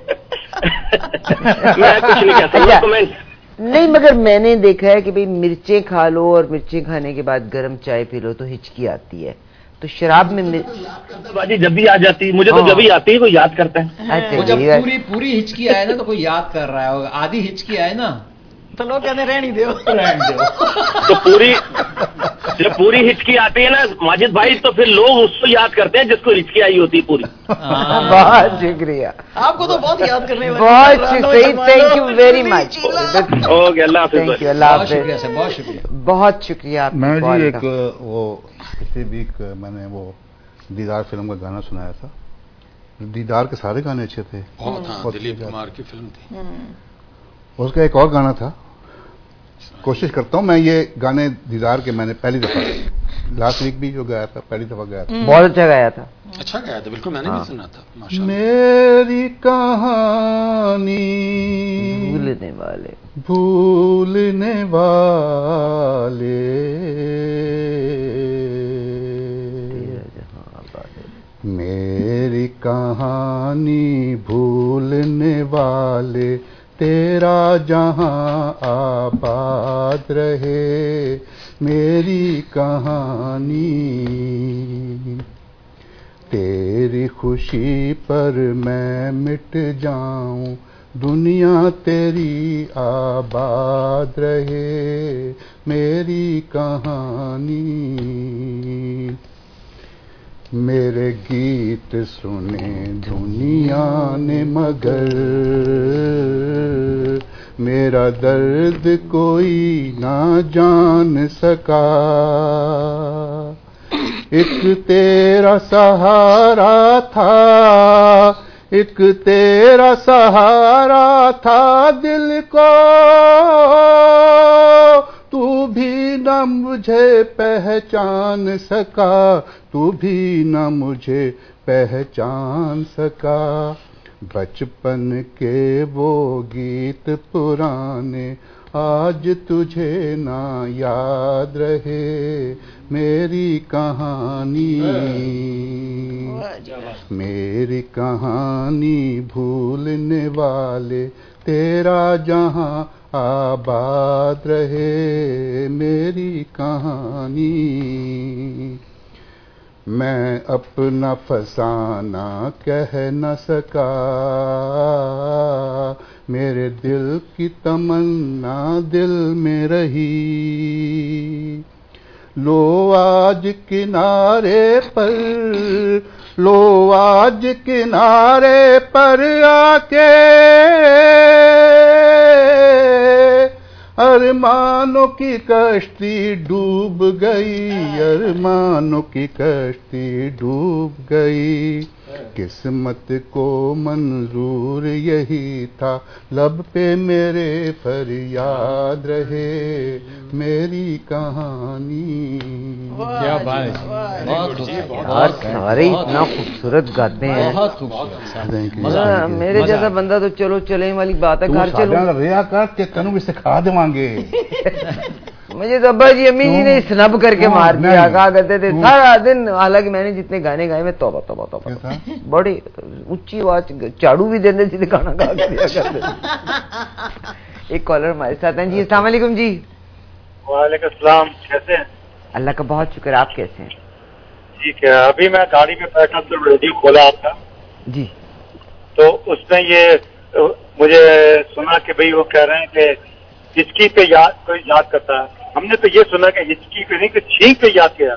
मैं कुछ नहीं कह सकता कमेंट। नहीं, मगर मैंने देखा है कि भाई मिर्चें खा लो और मिर्चें खाने के बाद गर्म चाय पी लो तो हिचकी आती है, तो शराब में बाजी जब भी आ जाती है, मुझे तो जब भी आती है कोई याद करता है। अच्छा, वो जब पूरी पूरी हिचकी आए ना तो कोई याद कर रहा है, आधी हिचकी आए ना तो लोग कहते रहने दो, रहने दो। तो पूरी जब पूरी हिचकी आती है ना माजिद भाई, तो फिर लोग उसको याद करते हैं जिसको हिचकी आई होती है पूरी। बहुत शुक्रिया, आपको तो बहुत याद करने वाले, बहुत सही, thank you very much. Okay, अल्लाह हाफिज़। थैंक यू, अल्लाह बहुत शुक्रिया सर, बहुत शुक्रिया, बहुत शुक्रिया। मैं जी एक वो पिछले वीक मैंने वो दीदार फिल्म का गाना सुनाया था। दीदार के सारे गाने अच्छे थे, बहुत। हाँ, दिलीप कुमार की फिल्म थी। उसका एक और गाना था, कोशिश करता हूँ मैं ये गाने दीदार के, मैंने पहली दफा लास्ट वीक भी जो गाया था, पहली दफा गाया था, बहुत अच्छा गाया था। अच्छा गाया था, बिल्कुल मैंने भी सुना था। माशाअल्लाह। मेरी कहानी भूलने वाले भूलने वाले, मेरी कहानी भूलने वाले, तेरा जहां आबाद रहे, मेरी कहानी, तेरी खुशी पर मैं मिट जाऊं, दुनिया तेरी आबाद रहे, मेरी कहानी, मेरे गीत सुने दुनिया ने मगर, मेरा दर्द कोई ना जान सका, एक तेरा सहारा था, एक तेरा सहारा था दिल को, तू भी न मुझे पहचान सका, तू भी न मुझे पहचान सका, बचपन के वो गीत पुराने आज तुझे ना याद रहे, मेरी कहानी, मेरी कहानी भूलने वाले, तेरा जहां आबाद रहे, मेरी कहानी, मैं अपना फसाना कह न सका, मेरे दिल की तमन्ना दिल में रही, लो आज किनारे पर, लो आज किनारे पर आके, अरमानों की कश्ती डूब गई, अरमानों की कश्ती डूब गई, किस्मत को मंजूर यही था, लब पे मेरे फरियाद रहे मेरी कहानी। क्या बात है, यार सारे इतना खूबसूरत गाते हैं, बहुत खूबसूरत। मेरे जैसा बंदा तो चलो चले वाली बात है, घर चलो रिया कर के तनु भी सिखा देवांगे। मुझे तो अब्बा जी अम्मी जी ने स्नब करके मार दिया, कहा करते थे सारा दिन, हालांकि मैंने जितने गाने गाए मैं तौबा तौबा तौबा, बड़ी ऊंची आवाज, झाड़ू भी देते थे गाना गा के दिया करते। एक कॉलर हमारे साथ हैं जी। अस्सलाम वालेकुम जी। वालेकुम सलाम, कैसे हैं? अल्लाह का बहुत शुक्र, आप कैसे हैं? ठीक है, अभी मैं गाड़ी में बैठा तो रेडियो खोला आपका जी, तो उसमें ये मुझे सुना कि भाई वो कह रहे हैं कि हिचकी पे याद कोई याद करता है। हमने तो ये सुना कि हिचकी पे नहीं कि छींक पे याद किया।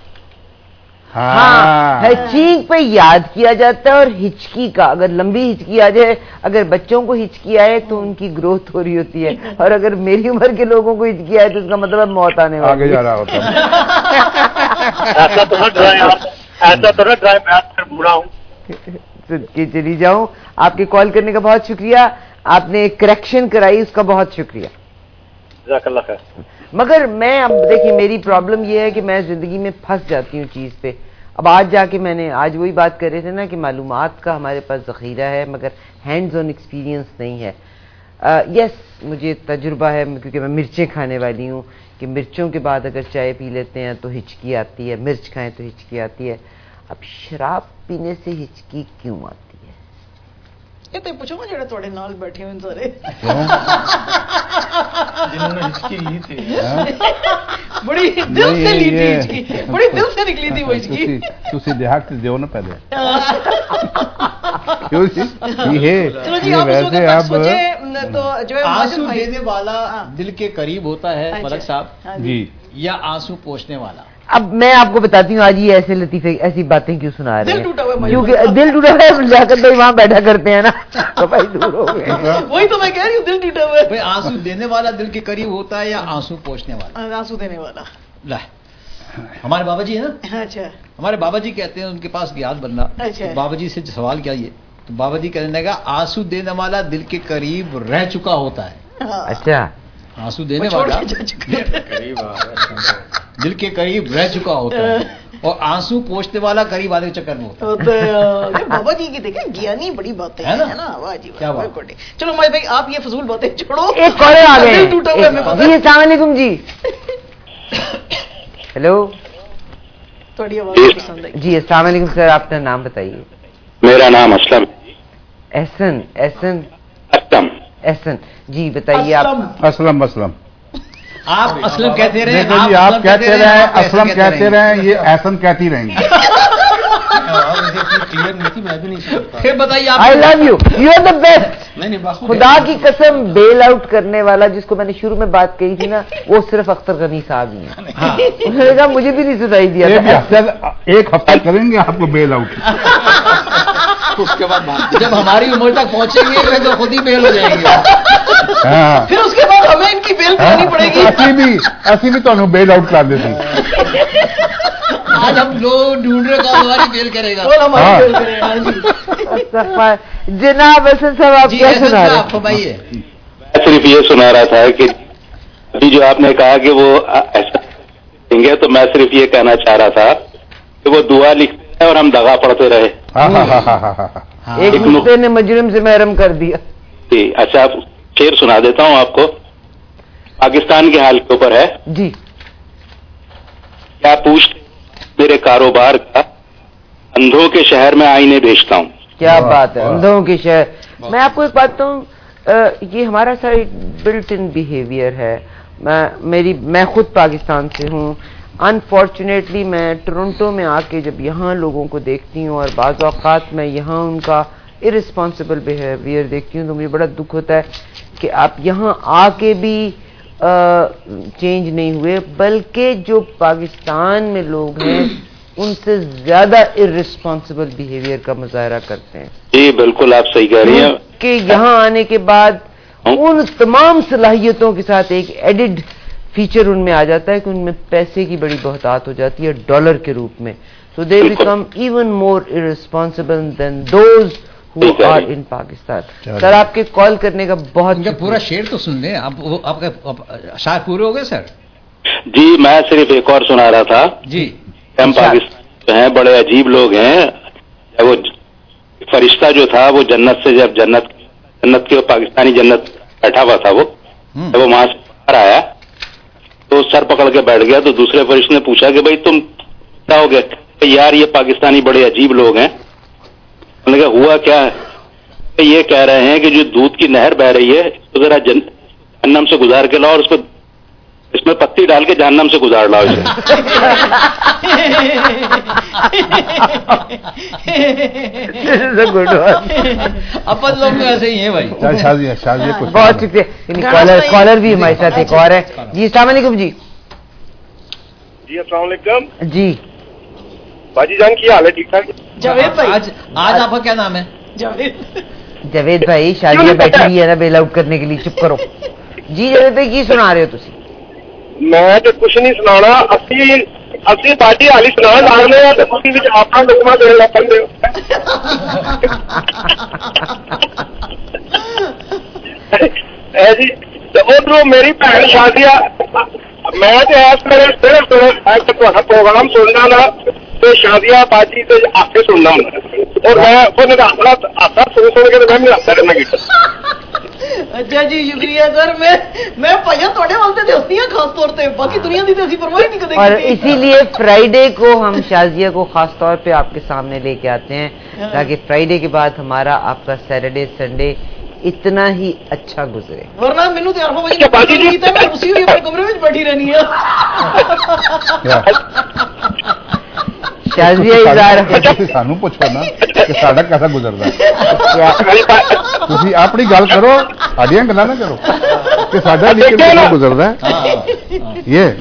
हाँ, है छींक पे याद किया जाता है, और हिचकी का अगर लंबी हिचकी आ जाए, अगर बच्चों को हिचकी आए तो उनकी ग्रोथ हो रही होती है, और अगर मेरी उम्र के लोगों को हिचकी आए तो उसका मतलब मौत आने वाली आगे जा रहा होता है। ऐसा तो ना ड्राई ऐसा तो ना ड्राई मैं बूढ़ा हूँ कि चली जाऊं। आपके कॉल करने का बहुत शुक्रिया, आपने करेक्शन कराई उसका बहुत शुक्रिया। जज़ाकल्लाह खैर। मगर मैं अब देखिए, मेरी प्रॉब्लम ये है कि मैं जिंदगी में फंस जाती हूँ चीज पे। अब आज जाके मैंने आज वही बात कर रहे थे ना कि मालूमात का हमारे पास ज़ख़ीरा है मगर हैंड्स ऑन एक्सपीरियंस नहीं है। यस uh, मुझे तजुर्बा है क्योंकि मैं मिर्चें खाने वाली हूँ कि मिर्चों के बाद अगर चाय पी लेते हैं तो हिचकी आती है, मिर्च खाएं तो हिचकी आती है। अब शराब पीने से हिचकी क्यों आती है? ये तो पूछो ना जेड़ा थोड़े नाल बैठे हुए सारे जिन्होंने हिचकी ली थी बड़ी दिल से ली थी हिचकी, बड़ी दिल से निकली थी वो हिचकी। तुसी देहाक से दियो ना पहले क्यों जी ये चलो जी, आप वैसे आप सोचे तो जो है आंसू देने वाला दिल के करीब होता है मलक साहब जी, या आंसू पोंछने वाला। अब मैं आपको बताती हूँ आज ये ऐसे लतीफे ऐसी बातें क्यों सुना रहे हैं, क्योंकि दिल टूटा हुआ है, जाकर भाई वहाँ बैठा करते हैं ना तो भाई दूर हो गए। वही तो मैं कह रही हूँ, दिल टूटा हुआ है। आंसू देने वाला दिल के करीब होता है या आंसू पोंछने वाला? आंसू देने वाला। ला हमारे बाबा जी है ना, अच्छा, हमारे बाबा जी कहते हैं उनके पास गियास बनना, अच्छा, तो बाबा जी से सवाल किया ये, तो बाबा जी कहने लगा आंसू देने वाला दिल के करीब रह चुका होता है। अच्छा, आंसू देने वाला दिल के करीब रह चुका होता है और आंसू पोंछने वाला करीब आधे चक्कर में होता है। बाबा जी की देखे ज्ञानी बड़ी बातें है ना, वाह जी क्या बात। चलो भाई भाई आप ये फजूल बातें छोड़ो, एक कॉलर आ गए टूटा हुआ है। जी अस्सलाम वालेकुम जी। हेलो, थोड़ी आवाज पसंद है जी। अस्सलाम वालेकुम सर, अपना नाम बताइए। मेरा नाम असलम। एहसन एहसन असलम एहसन जी, बताइए आप। असलम असलम आप असलम कहते रहे, देखो जी आप कहते रहे, असलम कहते रहे, ये एहसन कहती रहेंगे। क्लियर नहीं थी, मैं भी नहीं समझता। फिर बताइए आप। I love you, you are the best. नहीं नहीं, खुदा की कसम, बेल आउट करने वाला जिसको मैंने शुरू में बात कही थी ना, वो सिर्फ अख्तर गनी साहब ही हैं। हाँ। उन्होंने कहा मुझे भी नहीं सुनाई दिया था। एक हफ्ता करेंगे आपको बेल आउट, उसके बाद जब हमारी उम्र तक पहुंचेंगे फिर तो खुद ही बेल हो जाएंगे। हाँ। फिर उसके बाद हमें इनकी बेल करनी पड़ेगी। असी भी असी भी तो बेल आउट कर देती। आज हम लोग ढूंढ रहे कौन हमारी बेल करेगा। हाँ। जनाब हसन साहब आप क्या सुना रहे हैं? मैं सिर्फ ये सुना रहा था कि अभी जो आपने कहा कि वो ऐसा देंगे, तो मैं सिर्फ ये कहना चाह रहा था कि वो दुआ लिखते हैं और हम दगा पढ़ते रहे। एक नुक्ते ने मजलूम से महरम कर दिया। अच्छा, शेर सुना देता हूँ आपको, पाकिस्तान के हाल के ऊपर है जी। क्या पूछते मेरे कारोबार का, अंधों के शहर में आईने बेचता हूँ। क्या बात है, अंधों के शहर। मैं आपको एक बात कहूँ, ये हमारा सारा बिल्ट इन बिहेवियर है। मैं मेरी मैं खुद पाकिस्तान से हूँ। अनफॉर्चुनेटली मैं टोरंटो में आके जब यहाँ लोगों को देखती हूँ और बाज़ औक़ात मैं यहाँ उनका इररिस्पॉन्सिबल बिहेवियर देखती हूँ तो मुझे बड़ा दुख होता है कि आप यहाँ आके भी चेंज नहीं हुए, बल्कि जो पाकिस्तान में लोग हैं उनसे ज्यादा इररिस्पॉन्सिबल बिहेवियर का मुजाहरा करते हैं। जी बिल्कुल, आप सही कह रही हैं कि यहाँ आने के बाद ان تمام صلاحیتوں کے ساتھ ایک ایڈڈ فیچر ان میں آ جاتا ہے کہ ان میں پیسے کی بڑی بہتات ہو جاتی ہے ڈالر کے روپ میں. So they become even more irresponsible than those who are in Pakistan. Sir آپ کے کال کرنے کا بہت پورا شعر تو سن لیں آپ. آپ کا شعر پورے ہو گئے سر؟ جی میں صرف ایک اور سنا رہا تھا. جی ہم پاکستان ہیں بڑے عجیب لوگ ہیں. وہ فرشتہ جو تھا وہ جنت سے جب جنت جنت کے پاکستانی جنت بیٹھا ہوا تھا وہ جب وہ وہاں سے باہر آیا تو سر پکڑ کے بیٹھ گیا. تو دوسرے فرشتے نے پوچھا کہ بھائی تم کیا ہو گئے؟ یار یہ پاکستانی بڑے عجیب لوگ ہیں. انہوں نے کہا ہوا کیا ہے؟ یہ کہہ رہے ہیں کہ جو دودھ کی نہر بہ رہی ہے اس کو ذرا جہنم سے گزار کے لاؤ اور اس کو اس میں پتی ڈال کے جہنم سے گزار لاؤ اسے. اپن لوگ تو ایسے ہی ہیں بھائی. بہت شکریہ. کالر کالر بھی ہمارے ساتھ ایک اور ہے. جی السلام علیکم. جی جی السلام علیکم. جی باجی جان کی حال ہے؟ ٹھیک ٹھاک. جاوید بھائی آج آج آپ کا کیا نام ہے؟ جاوید. جاوید بھائی شادیاں بیٹھی ہوئی ہے نا بیل آؤٹ کرنے کے لیے. چپ کرو. جی جاوید بھائی کی سنا رہے ہو تسی؟ میں تو کچھ نہیں سنانا. اسی اسی پارٹی حالی سنا لانے ہیں تو اسی وچ اپنا لقمہ دے لگ پندے ہو. اے جی ادھر میری بہن شادیاں میں تو ایس میرے صرف پروگرام سننا نا تو شادیاں باجی تو آپ سے سننا ہوں اور میں آتا سن سن کے میں بھی آتا رہنا گیٹر. اچھا جی شکریہ سر. میں میں بھائی تھوڑے والے تو ہستی ہیں خاص طور پہ باقی دنیا کی تو اسی پرواہ نہیں کرتے. اور اسی لیے فرائیڈے کو ہم شازیہ کو خاص طور پہ آپ کے سامنے لے کے آتے ہیں تاکہ فرائیڈے کے بعد ہمارا آپ کا سیٹرڈے سنڈے اتنا ہی اچھا گزرے. ورنہ مینو تو میں اسی بھی اپنے کمرے میں بیٹھی رہنی ہے. شازیہ اظہار سانو پوچھو نا کہ ساڈا کیسا گزرتا ہے. تسی اپنی گل کرو ساڈیاں گلاں نہ کرو کہ ساڈا کیسا گزرتا ہے. یہ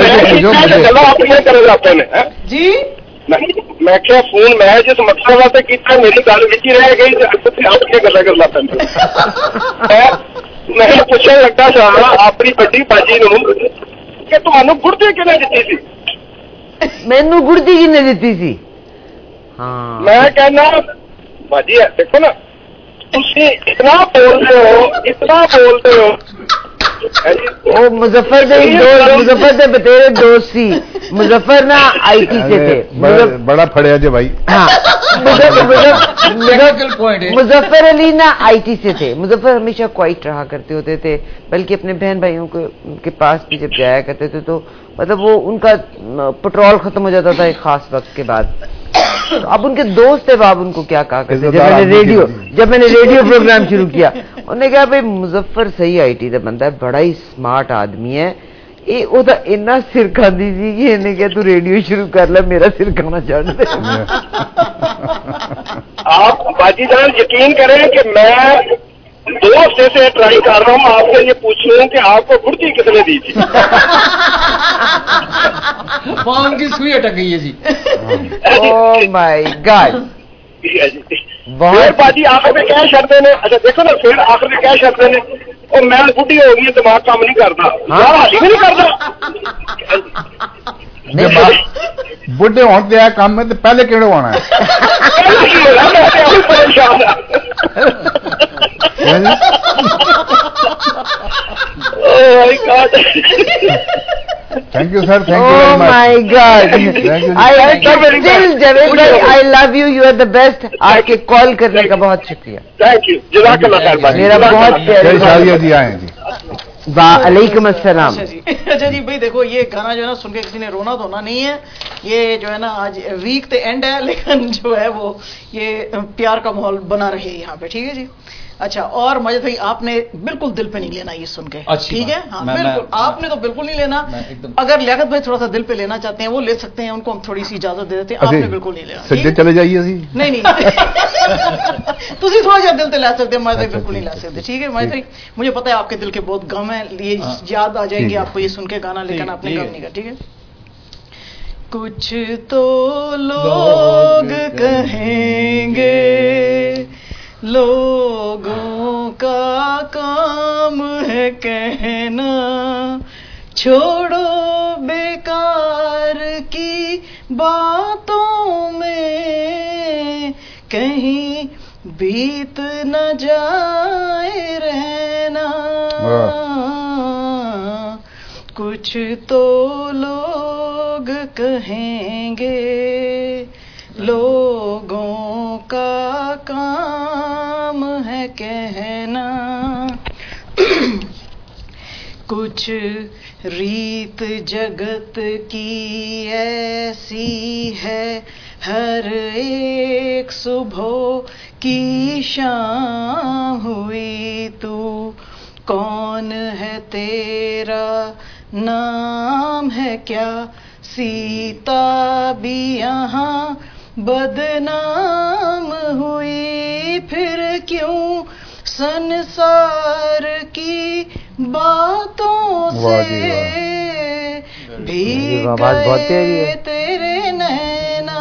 جی میں کیا فون میں جس مقصد واسطے کیتا میری گل وچ ہی رہ گئی آپ کی گلا کرنا پہ. میں پوچھنے لگا سا اپنی بڑی باجی نو کہ تمہوں گڑتی کنے دتی سی؟ مینو گڑتی کنے دتی سی؟ ہاں میں کہنا باجی دیکھو نا تسی اتنا بولتے ہو اتنا بولتے ہو. وہ مظفر سے مظفر سے بتیرے دوست سی. مظفر نا آئی ٹی سے تھے. بڑا پھڑیا جی بھائی. ہاں مظفر علی نا آئی ٹی سے تھے. مظفر ہمیشہ کوائٹ رہا کرتے ہوتے تھے بلکہ اپنے بہن بھائیوں کے پاس بھی جب جایا کرتے تھے تو مطلب وہ ان کا پٹرول ختم ہو جاتا تھا ایک خاص وقت کے بعد. اب ان کے دوست تھے اب ان کو کیا کہا کرتے جب میں نے ریڈیو جب میں نے ریڈیو پروگرام شروع کیا انہوں نے کہا بھائی مظفر صحیح آئی ٹی کا بندہ ہے بڑا ہی اسمارٹ آدمی ہے. اینا سر کھاندی سی کہ انہیں کہا تو ریڈیو شروع کر لے میرا سر کھانا چھوڑ دے. آپ باجی جان یقین کریں کہ میں دو ہفتے سے ٹرائی کر رہا ہوں آپ سے یہ پوچھ رہا ہوں کہ آپ کو گڑتی کس نے دی تھی. فون کی سوئی اٹک گئی ہے جی. اوہ مائی گاڈ. بہت باجی آخر میں کیا شرطیں نے. اچھا دیکھو نا پھر آخر میں کیا شرطیں نے اور میں بڈھی ہو گئی دماغ کام نہیں کرتا. حالی بھی نہیں کرتا. بڈھے ہونے دیا کام میں تو پہلے کیڑے ہونا ہے. Thank you, sir. Thank you very much. Oh my God. Thank you. I still Javed bhai, I love you. You are the best. آپ کے کال کرنے کا بہت شکریہ. Thank you. جزاک اللہ خیر. میرا بہت پیارا. شادیہ جی آئے جی. وعلیکم السلام. اچھا جی بھائی دیکھو یہ گانا جو ہے نا سن کے کسی نے رونا دھونا نہیں ہے. یہ جو ہے نا آج ویک تے اینڈ ہے لیکن جو ہے وہ یہ پیار کا ماحول بنا رہے یہاں پہ. ٹھیک ہے جی. اچھا اور مجھے بھائی آپ نے بالکل دل پہ نہیں لینا یہ سن کے. ٹھیک ہے ہاں بالکل آپ نے تو بالکل نہیں لینا. اگر لیاقت بھائی تھوڑا سا دل پہ لینا چاہتے ہیں وہ لے سکتے ہیں. ان کو ہم تھوڑی سی اجازت دے دیتے ہیں. آپ نے بالکل نہیں لینا. سجدے چلے جائیے. نہیں نہیں تھی تھوڑا سا دل سے لے سکتے ہیں. مجھے بالکل نہیں لے سکتے. ٹھیک ہے مجھے مجھے پتا ہے آپ کے دل کے بہت غم ہے. یہ یاد آ جائیں گے آپ کو یہ سن کے گانا لیکن آپ نے غم نہیں کر. ٹھیک ہے. کچھ تو لوگ کہیں گے لوگوں کا کام ہے کہنا چھوڑو بیکار کی باتوں میں کہیں بیت نہ جائے رہنا کچھ تو لوگ کہیں گے لوگوں کا کام ہے کہنا کچھ ریت جگت کی ایسی ہے ہر ایک صبح کی شام ہوئی تو کون ہے تیرا نام ہے کیا سیتا بھی یہاں بدنام ہوئی پھر کیوں سنسار کی باتوں سے بھیگ گئے تیرے نینا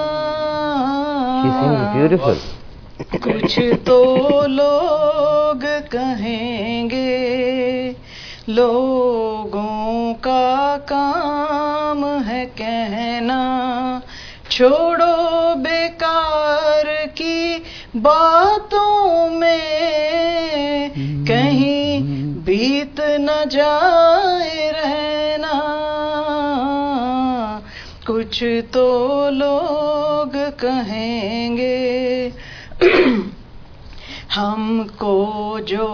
کچھ تو لوگ کہیں گے لوگوں کا کام ہے کہنا چھوڑو بیکار کی باتوں میں کہیں بیت نہ جائے رہنا کچھ تو لوگ کہیں گے ہم کو جو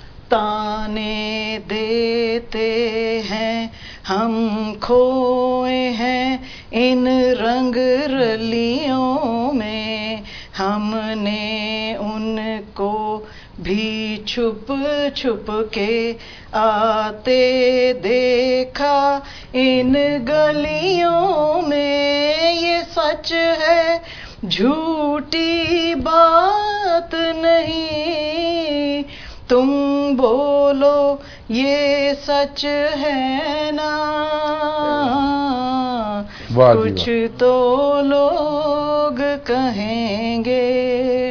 تانے دیتے ہیں ہم کھوئے ہیں ان رنگ رلیوں میں ہم نے ان کو بھی چھپ چھپ کے آتے دیکھا ان گلیوں میں یہ سچ ہے جھوٹی بات نہیں تم بولو یہ سچ ہے نا کچھ تو لوگ کہیں گے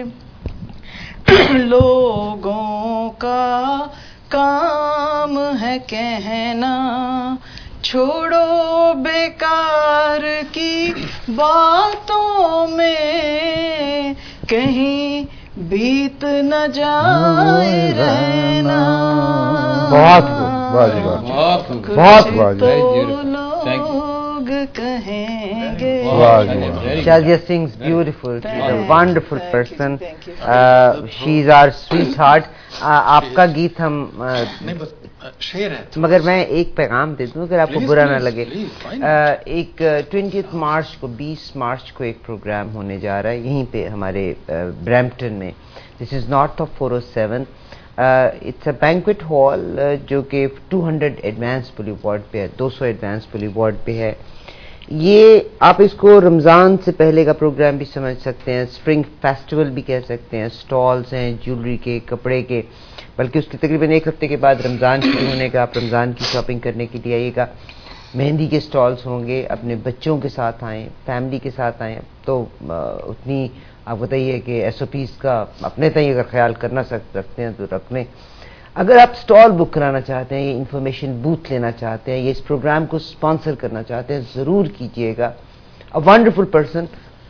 لوگوں کا کام ہے کہنا چھوڑو بیکار کی باتوں میں کہیں بیت نہ جائے رہنا بہت بہت بہت لوگ کہیں گے Shazia sings beautiful. She's a wonderful person. Uh, she's our sweetheart. Uh, آپ کا گیت ہم شعر ہے مگر میں ایک پیغام دے دوں اگر آپ کو برا نہ لگے. ایک ٹوینٹیتھ مارچ کو بیس مارچ کو ایک پروگرام ہونے جا رہا ہے یہیں پہ ہمارے برمپٹن میں. This is north of four O seven. It's a banquet hall جو کہ two hundred advance boulevard پہ ہے, دو سو ایڈوانس پولی وارڈ پہ ہے. یہ آپ اس کو رمضان سے پہلے کا پروگرام بھی سمجھ سکتے ہیں, اسپرنگ فیسٹیول بھی کہہ سکتے ہیں. اسٹالز ہیں جیولری کے, کپڑے کے, بلکہ اس کے تقریباً ایک ہفتے کے بعد رمضان شروع ہونے کا آپ رمضان کی شاپنگ کرنے کے لیے آئیے گا. مہندی کے اسٹالز ہوں گے, اپنے بچوں کے ساتھ آئیں, فیملی کے ساتھ آئیں. تو اتنی آپ بتائیے کہ ایس او پیز کا اپنے تئیں اگر خیال کرنا رکھتے ہیں تو رکھ لیں. اگر آپ اسٹال بک کرانا چاہتے ہیں, یہ انفارمیشن بوتھ لینا چاہتے ہیں, یہ اس پروگرام کو اسپانسر کرنا چاہتے ہیں, ضرور کیجیے گا. A wonderful person.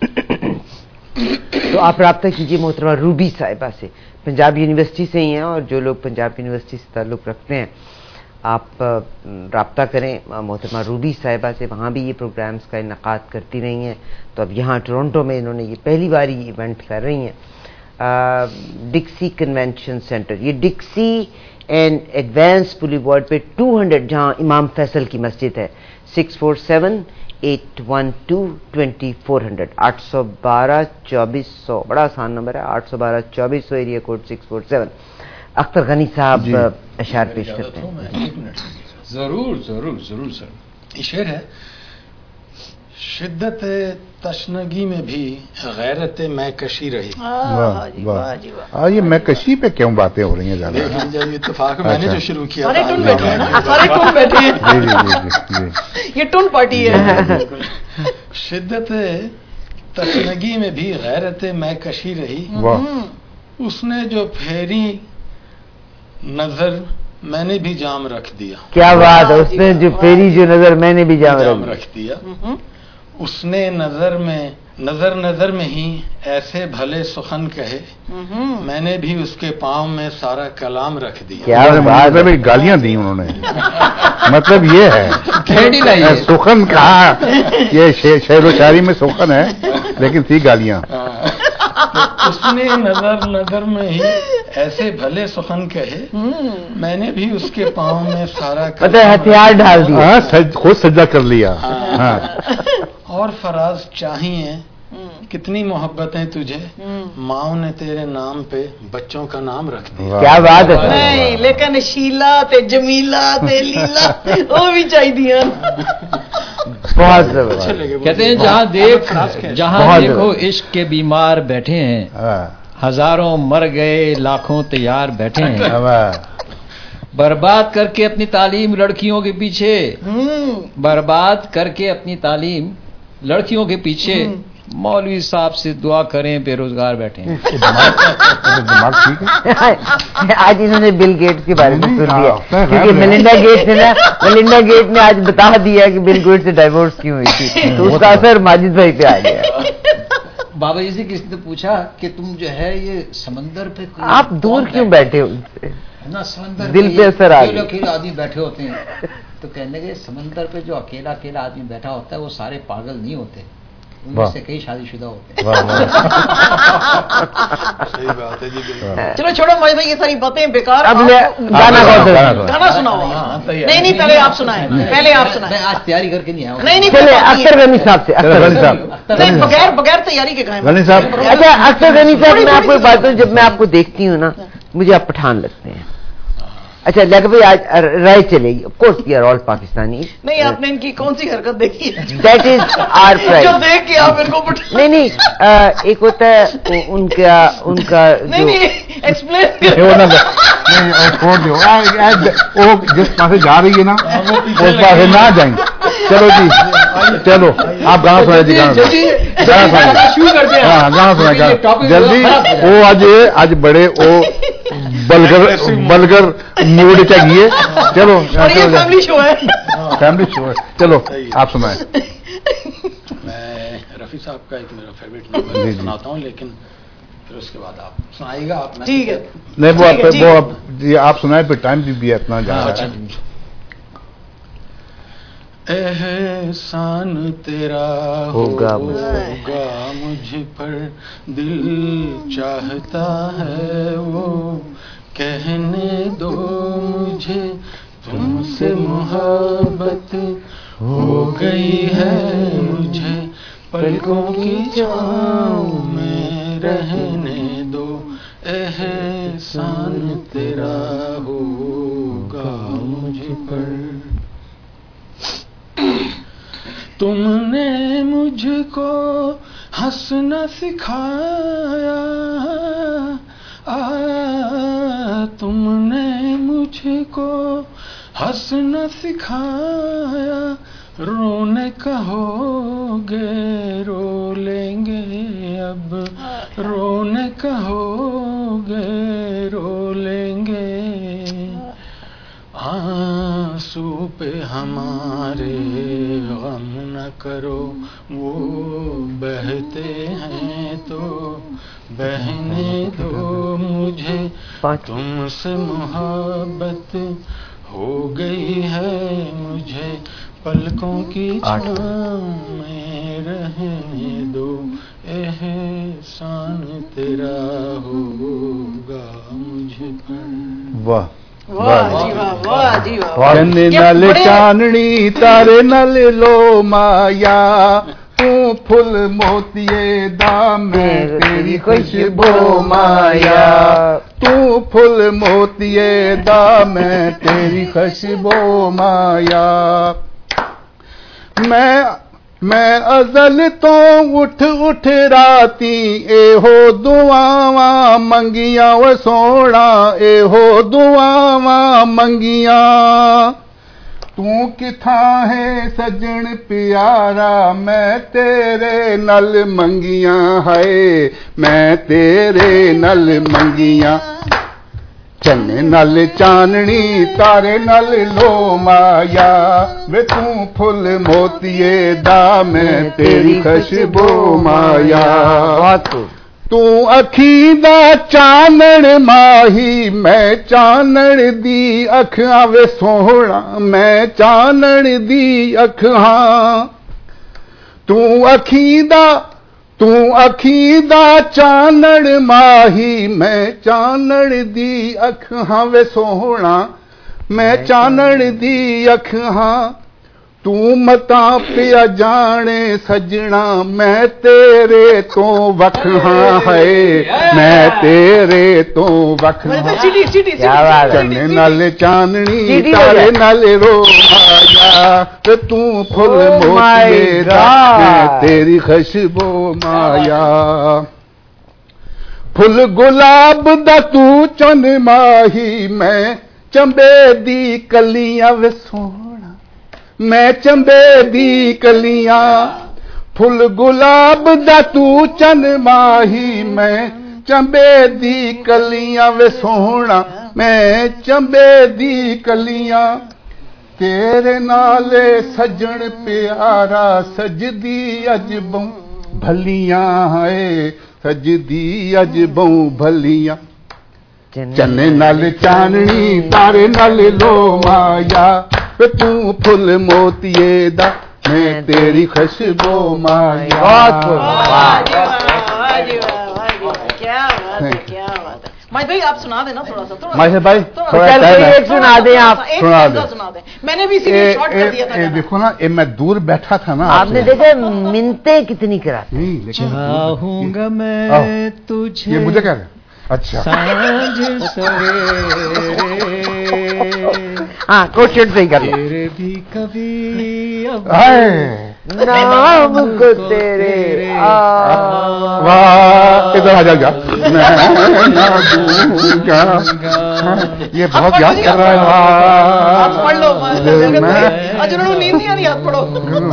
تو آپ رابطہ کیجیے محترمہ روبی صاحبہ سے, پنجاب یونیورسٹی سے ہی ہیں, اور جو لوگ پنجاب یونیورسٹی سے تعلق رکھتے ہیں آپ رابطہ کریں محترمہ روبی صاحبہ سے. وہاں بھی یہ پروگرامز کا انعقاد کرتی رہی ہیں. تو اب یہاں ٹورنٹو میں انہوں نے یہ پہلی بار یہ ایونٹ کر رہی ہیں. ڈکسی کنونشن سینٹر, یہ Dixie and advance boulevard پہ ٹو ہنڈریڈ جہاں امام فیصل کی مسجد ہے. Six four seven eight one two twenty four hundred آٹھ سو بارہ چوبیس سو بڑا آسان نمبر ہے, آٹھ سو بارہ چوبیس سو, area code six four seven. Akhtar Ghani sahib ji. اشعار پیش کرتے ہیں. ضرور ضرور ضرور سر. یہ شعر ہے, شدت تشنگی میں بھی غیرت میں کشی رہی. واہ, یہ میں کشی پہ کیوں باتیں ہو رہی ہیں زیادہ؟ اتفاق میں نے جو شروع کیا سارے ٹون بیٹھے ہیں نا, سارے ٹون بیٹھے ہیں, یہ ٹون پارٹی ہے. شدت تشنگی میں بھی غیرت میں کشی رہی, اس نے جو پھیری नजर मैंने भी जाम रख दिया. क्या बात है, उसने जो फेरी जो नजर मैंने भी जाम रख दिया. उसने नजर में नजर नजर में ही ऐसे भले सुखन कहे, मैंने भी उसके पाँव में सारा कलाम रख दिया. क्या बात है, गालियां दी उन्होंने. मतलब ये है सुखन कहा, ये शेर व शायरी में सुखन है लेकिन थी गालियां. उसने नजर नजर में ही ऐसे भले सुखन कहे, मैंने भी उसके पाँव में सारा हथियार डाल दिया, खुद सज्जा कर लिया. और फराज चाहिए कितनी मोहब्बतें तुझे, माँ ने तेरे नाम पे बच्चों का नाम रख दिया. क्या बात है. नहीं लेकिन शीला ते जमीला ते लीला वो भी चाहिए. बहुत कहते हैं जहाँ देख जहाँ देखो इश्क के बीमार बैठे हैं, हजारों मर गए लाखों तैयार बैठे हैं, बर्बाद करके अपनी तालीम लड़कियों के पीछे, बर्बाद करके अपनी तालीम लड़कियों के पीछे, मौलवी साहब से दुआ करें बेरोजगार बैठे हैं. दिमाग ठीक है. आज इन्होंने बिल गेट्स के बारे में सुन लिया, क्योंकि मेलिंडा गेट्स ने ना मेलिंडा गेट्स ने आज बता दिया कि बिल गेट्स से डाइवोर्स क्यों हुई थी, तो उसका असर माजिद भाई पे आ गया. बाबा जी से किसी ने पूछा कि तुम जो है ये समंदर पे आप दूर क्यों बैठे हो उनसे ना, समंदर दिल पे असर आ गया. अकेले आदमी बैठे होते हैं तो कहने के समंदर पे जो अकेला अकेला आदमी बैठा होता है वो सारे पागल नहीं होते, उनमें से कई शादीशुदा होते हैं. सही बात है जी. चलो छोड़ो भाई भाई ये सारी बातें बेकार. अब गाना गाना सुनाओ. नहीं नहीं पहले आप सुनाएं, पहले आप सुनाएं. आज तैयारी करके नहीं आया. नहीं नहीं चले अख्तर गनी साहब से. अख्तर गनी साहब नहीं, बगैर बगैर तैयारी के गाएं. गनी साहब. अच्छा अख्तर गनी साहब, मैं आपको एक बात बताऊं, जब मैं आपको देखती हूँ ना मुझे आप पठान लगते हैं. अच्छा लग भाई आज राय चलेगी, of course we are all Pakistani. नहीं आपने इनकी कौन सी हरकत देखी है? That is our pride. जो देख के आप इनको नहीं नहीं आ, एक होता है उनका उनका नहीं नहीं एक्सप्लेन छोड़ दो. वो जिस पास जा रही है ना उस पास ना जाएंगे. चलो जी चलो आप गाना सुनाए जी. गाना शुरू करते हैं. हाँ गाना सुनाए जल्दी. वो आज आज बड़े वो बलगर बलगर मूड चाहिए. चलो और ये फैमिली शो है. फैमिली शो है. चलो आप सुनाए. मैं रफी साहब का एक मेरा फेवरेट नंबर सुनाता हूँ, लेकिन फिर उसके बाद आप सुनाइएगा. आप ठीक है. नहीं वो आप वो आप आप सुनाए फिर टाइम भी भी इतना ज्यादा. एहसान तेरा होगा होगा मुझ पर, दिल चाहता है वो कहने दो मुझे, तुमसे मोहब्बत हो गई है मुझे, पलकों की छाँव में रहने दो, एहसान तेरा होगा मुझ पर. तुमने मुझको हंसना सिखाया, आ तुमने मुझको हंसना सिखाया, रोने कहोगे रो लेंगे अब, रोने कहोगे रो लेंगे, आंसू पे हमारे गम न करो, वो बहते हैं तो बहने दो मुझे, तुमसे मोहब्बत हो गई है मुझे, पलकों की छाँव में रहने दो, एहसान तेरा होगा मुझ पर. वाह वाह जी वाह वाह जी वाह. नल चाननी तारे नल लो माया, तू फुल मोतिये दाम तेरी खुशबू माया, तू फुल मोतिये दाम तेरी खुशबू माया. मैं मैं अजल तो उठ उठ राती एहो दुआवा मंगिया व सोना, एहो दुआवा मंगिया, तू किथा है सजन प्यारा, मैं तेरे नल मंगिया है, मैं तेरे नल मंगिया. चन्ने नल चाननी तारे नल लो माया वे तू फुल मोतिये दा मैं तेरी खुशबू माया तू अखी दा चानण माही मैं चानण दी अखां वे सोहणा मैं चानण दी अखां तू अखी दा तू अखी दा चानण माही मैं चानण दी अखां वे सोहणा मैं चानण दी अखां तू मता पिया जाने सजना मैं तेरे तो वखहा है मैं तेरे तो वखहा चने नल चाननी तारे नल रो माया तू फुल मोतिया मैं तेरी खुशबू माया फुल गुलाब दा तू चन माही मैं चंबे दी कलियां वे सोहणा मैं चंबे दी कलियां फुल गुलाब दा तू चन माही मैं चंबे दी कलियां वे सोहणा मैं चंबे दी कलियां तेरे नाले सजन प्यारा सजदी अजबों भलियां है सजदी अजबों भलियां चन्ने नल चाननी तारे नल लो माया तू फुल मोतिये दा मैं तेरी खुशबू माया माहिर भाई आप सुना देना थोड़ा सा थोड़ा माहिर भाई थोड़ा एक सुना दें आप सुना दें सुना दें मैंने भी इसीलिए शॉर्ट कर दिया था देखो ना ये मैं दूर बैठा था ना आपने देखा मिन्नते कितनी कराती चाहूंगा मैं तुझे ये मुझे कह रहे अच्छा सांझ सवेरे हाँ क्वेश्चन सही कर तेरे भी कभी नाम को तेरे वाह इधर आ जाएगा मैं ना दूंगा ये बहुत याद कर रहा है हाथ पढ़ लो अच्छा नींद नहीं आ रही हाथ पढ़ो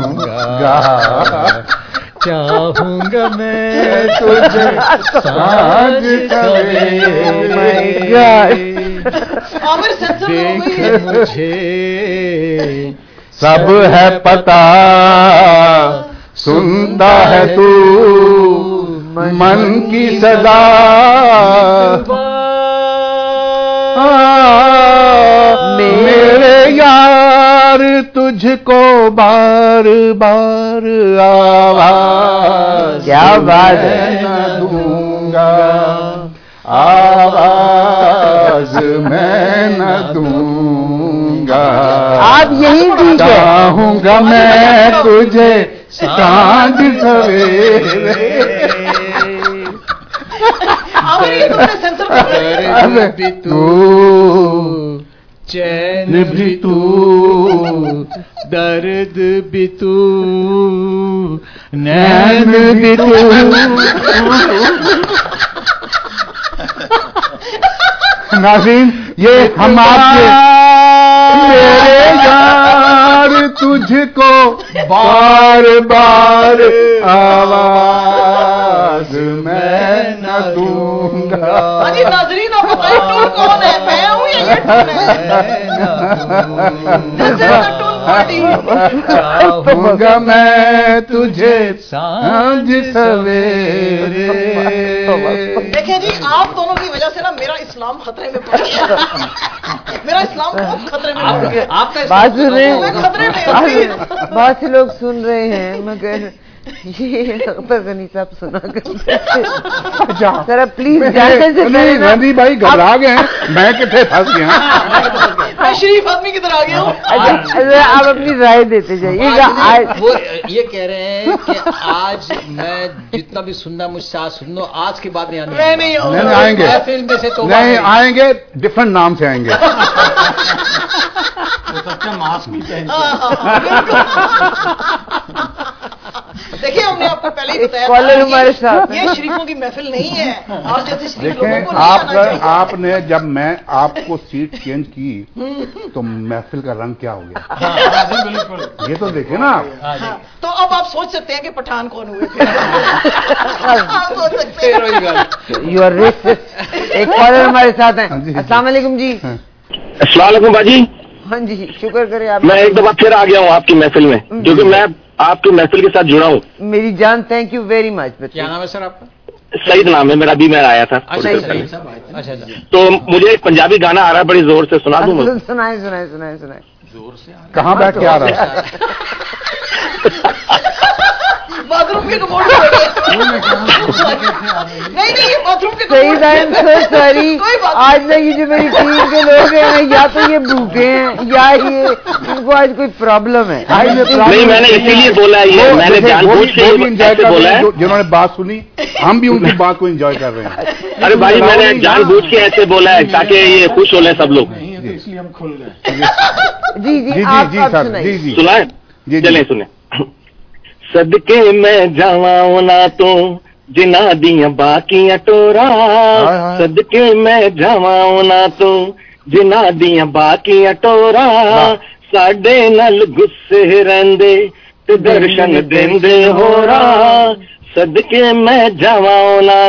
चाहूंगा मैं तुझे सांझ सवेरे देख मुझे सब है पता सुनता है तू मन की सदा मेरे यार तुझको बार बार आवाज क्या बात है न दूंगा आवाज मैं न दूंगा आप यही चाहूंगा मैं तुझे सांझ सवेरे भी तू चैन भी तू दर्द भी तू नैन भी तू नाज़रीन ये हम आपके मेरे यार तुझको बार बार आवाज मैं न दूंगा। अरे नाज़रीन आप बताइए टून कौन है, मैं हूँ या ये टून है? चाहूंगा मैं तुझे सांझ सवेरे। देखिए जी आप दोनों की वजह से ना मेरा इस्लाम खतरे में पड़ गया। मेरा इस्लाम बहुत खतरे में पड़ गया। बात सुन रहे हैं, खतरे में बहुत से लोग सुन रहे हैं मगर ये अख्तर गनी साहब सुना करते जरा प्लीज जाने से नहीं रंदी भाई घबरा गए हैं, मैं कितने फंस गया। मैं शरीफ आदमी की तरह आ गया हूँ। आप अपनी राय देते जाइएगा। वो ये कह रहे हैं कि आज मैं जितना भी सुनना मुझसे आज सुन लो, आज के बाद नहीं आने। मैं नहीं आऊंगा। नहीं आएंगे, नहीं आएंगे, डिफरेंट नाम से आएंगे। मास्क भी पहन देखिए हमने आपको पहले ही बताया कॉलर हमारे साथ, ये शरीफों की महफिल नहीं है। आप जैसे शरीफ लोगों को देखें, आप आपने जब मैं आपको सीट चेंज की तो महफिल का रंग क्या हो गया, ये तो देखे ना आप। तो अब आप सोच सकते हैं कि पठान कौन हुए थे। आप सोच सकते हैं। You are racist. एक कॉलर हमारे साथ हैं। अस्सलाम वालेकुम जी। अस्सलाम वालेकुम बाजी। हाँ जी, शुक्र करे आप। मैं एक दफा फिर आ गया हूँ आपकी महफिल में, क्योंकि मैं आपकी महफिल के साथ जुड़ा हूँ। मेरी जान, थैंक यू वेरी मच। क्या नाम है सर आपका? सईद नाम है मेरा, अभी मैं आया था। अच्छा अच्छा। तो मुझे एक पंजाबी गाना आ रहा है, बड़ी जोर से सुना दूँ? सुनाए सुनाए सुनाए सुनाए। जोर से कहाँ बैठ के आ रहा है? बाथरूम के कमोड में नहीं नहीं बाथरूम के सही टाइम सो सॉरी। आज ना ये जो मेरी टीम के लोग हैं, या तो ये भूखे हैं या ये इनको आज कोई प्रॉब्लम है। नहीं, मैंने इसीलिए बोला है, ये मैंने जानबूझ के एंजॉय बोला है। जिन्होंने बात सुनी, हम भी उनकी बात को एंजॉय कर रहे हैं। अरे भाई, मैंने जानबूझ के ऐसे बोला है ताकि ये खुश हो लें सब लोग, इसलिए हम खुल गए। जी जी जी आप जी आप सर, सुनाइए। जी जी सुनाए? जी चले सुने। सदके मैं जावां ना तो जिना दियां बाकियां टोरा, सदके मैं जावां ना तो जिना दियां बाकियां टोरा, साडे नल गुस्से रहिंदे ते दर्शन देंदे होरा, सदके मैं जावां ना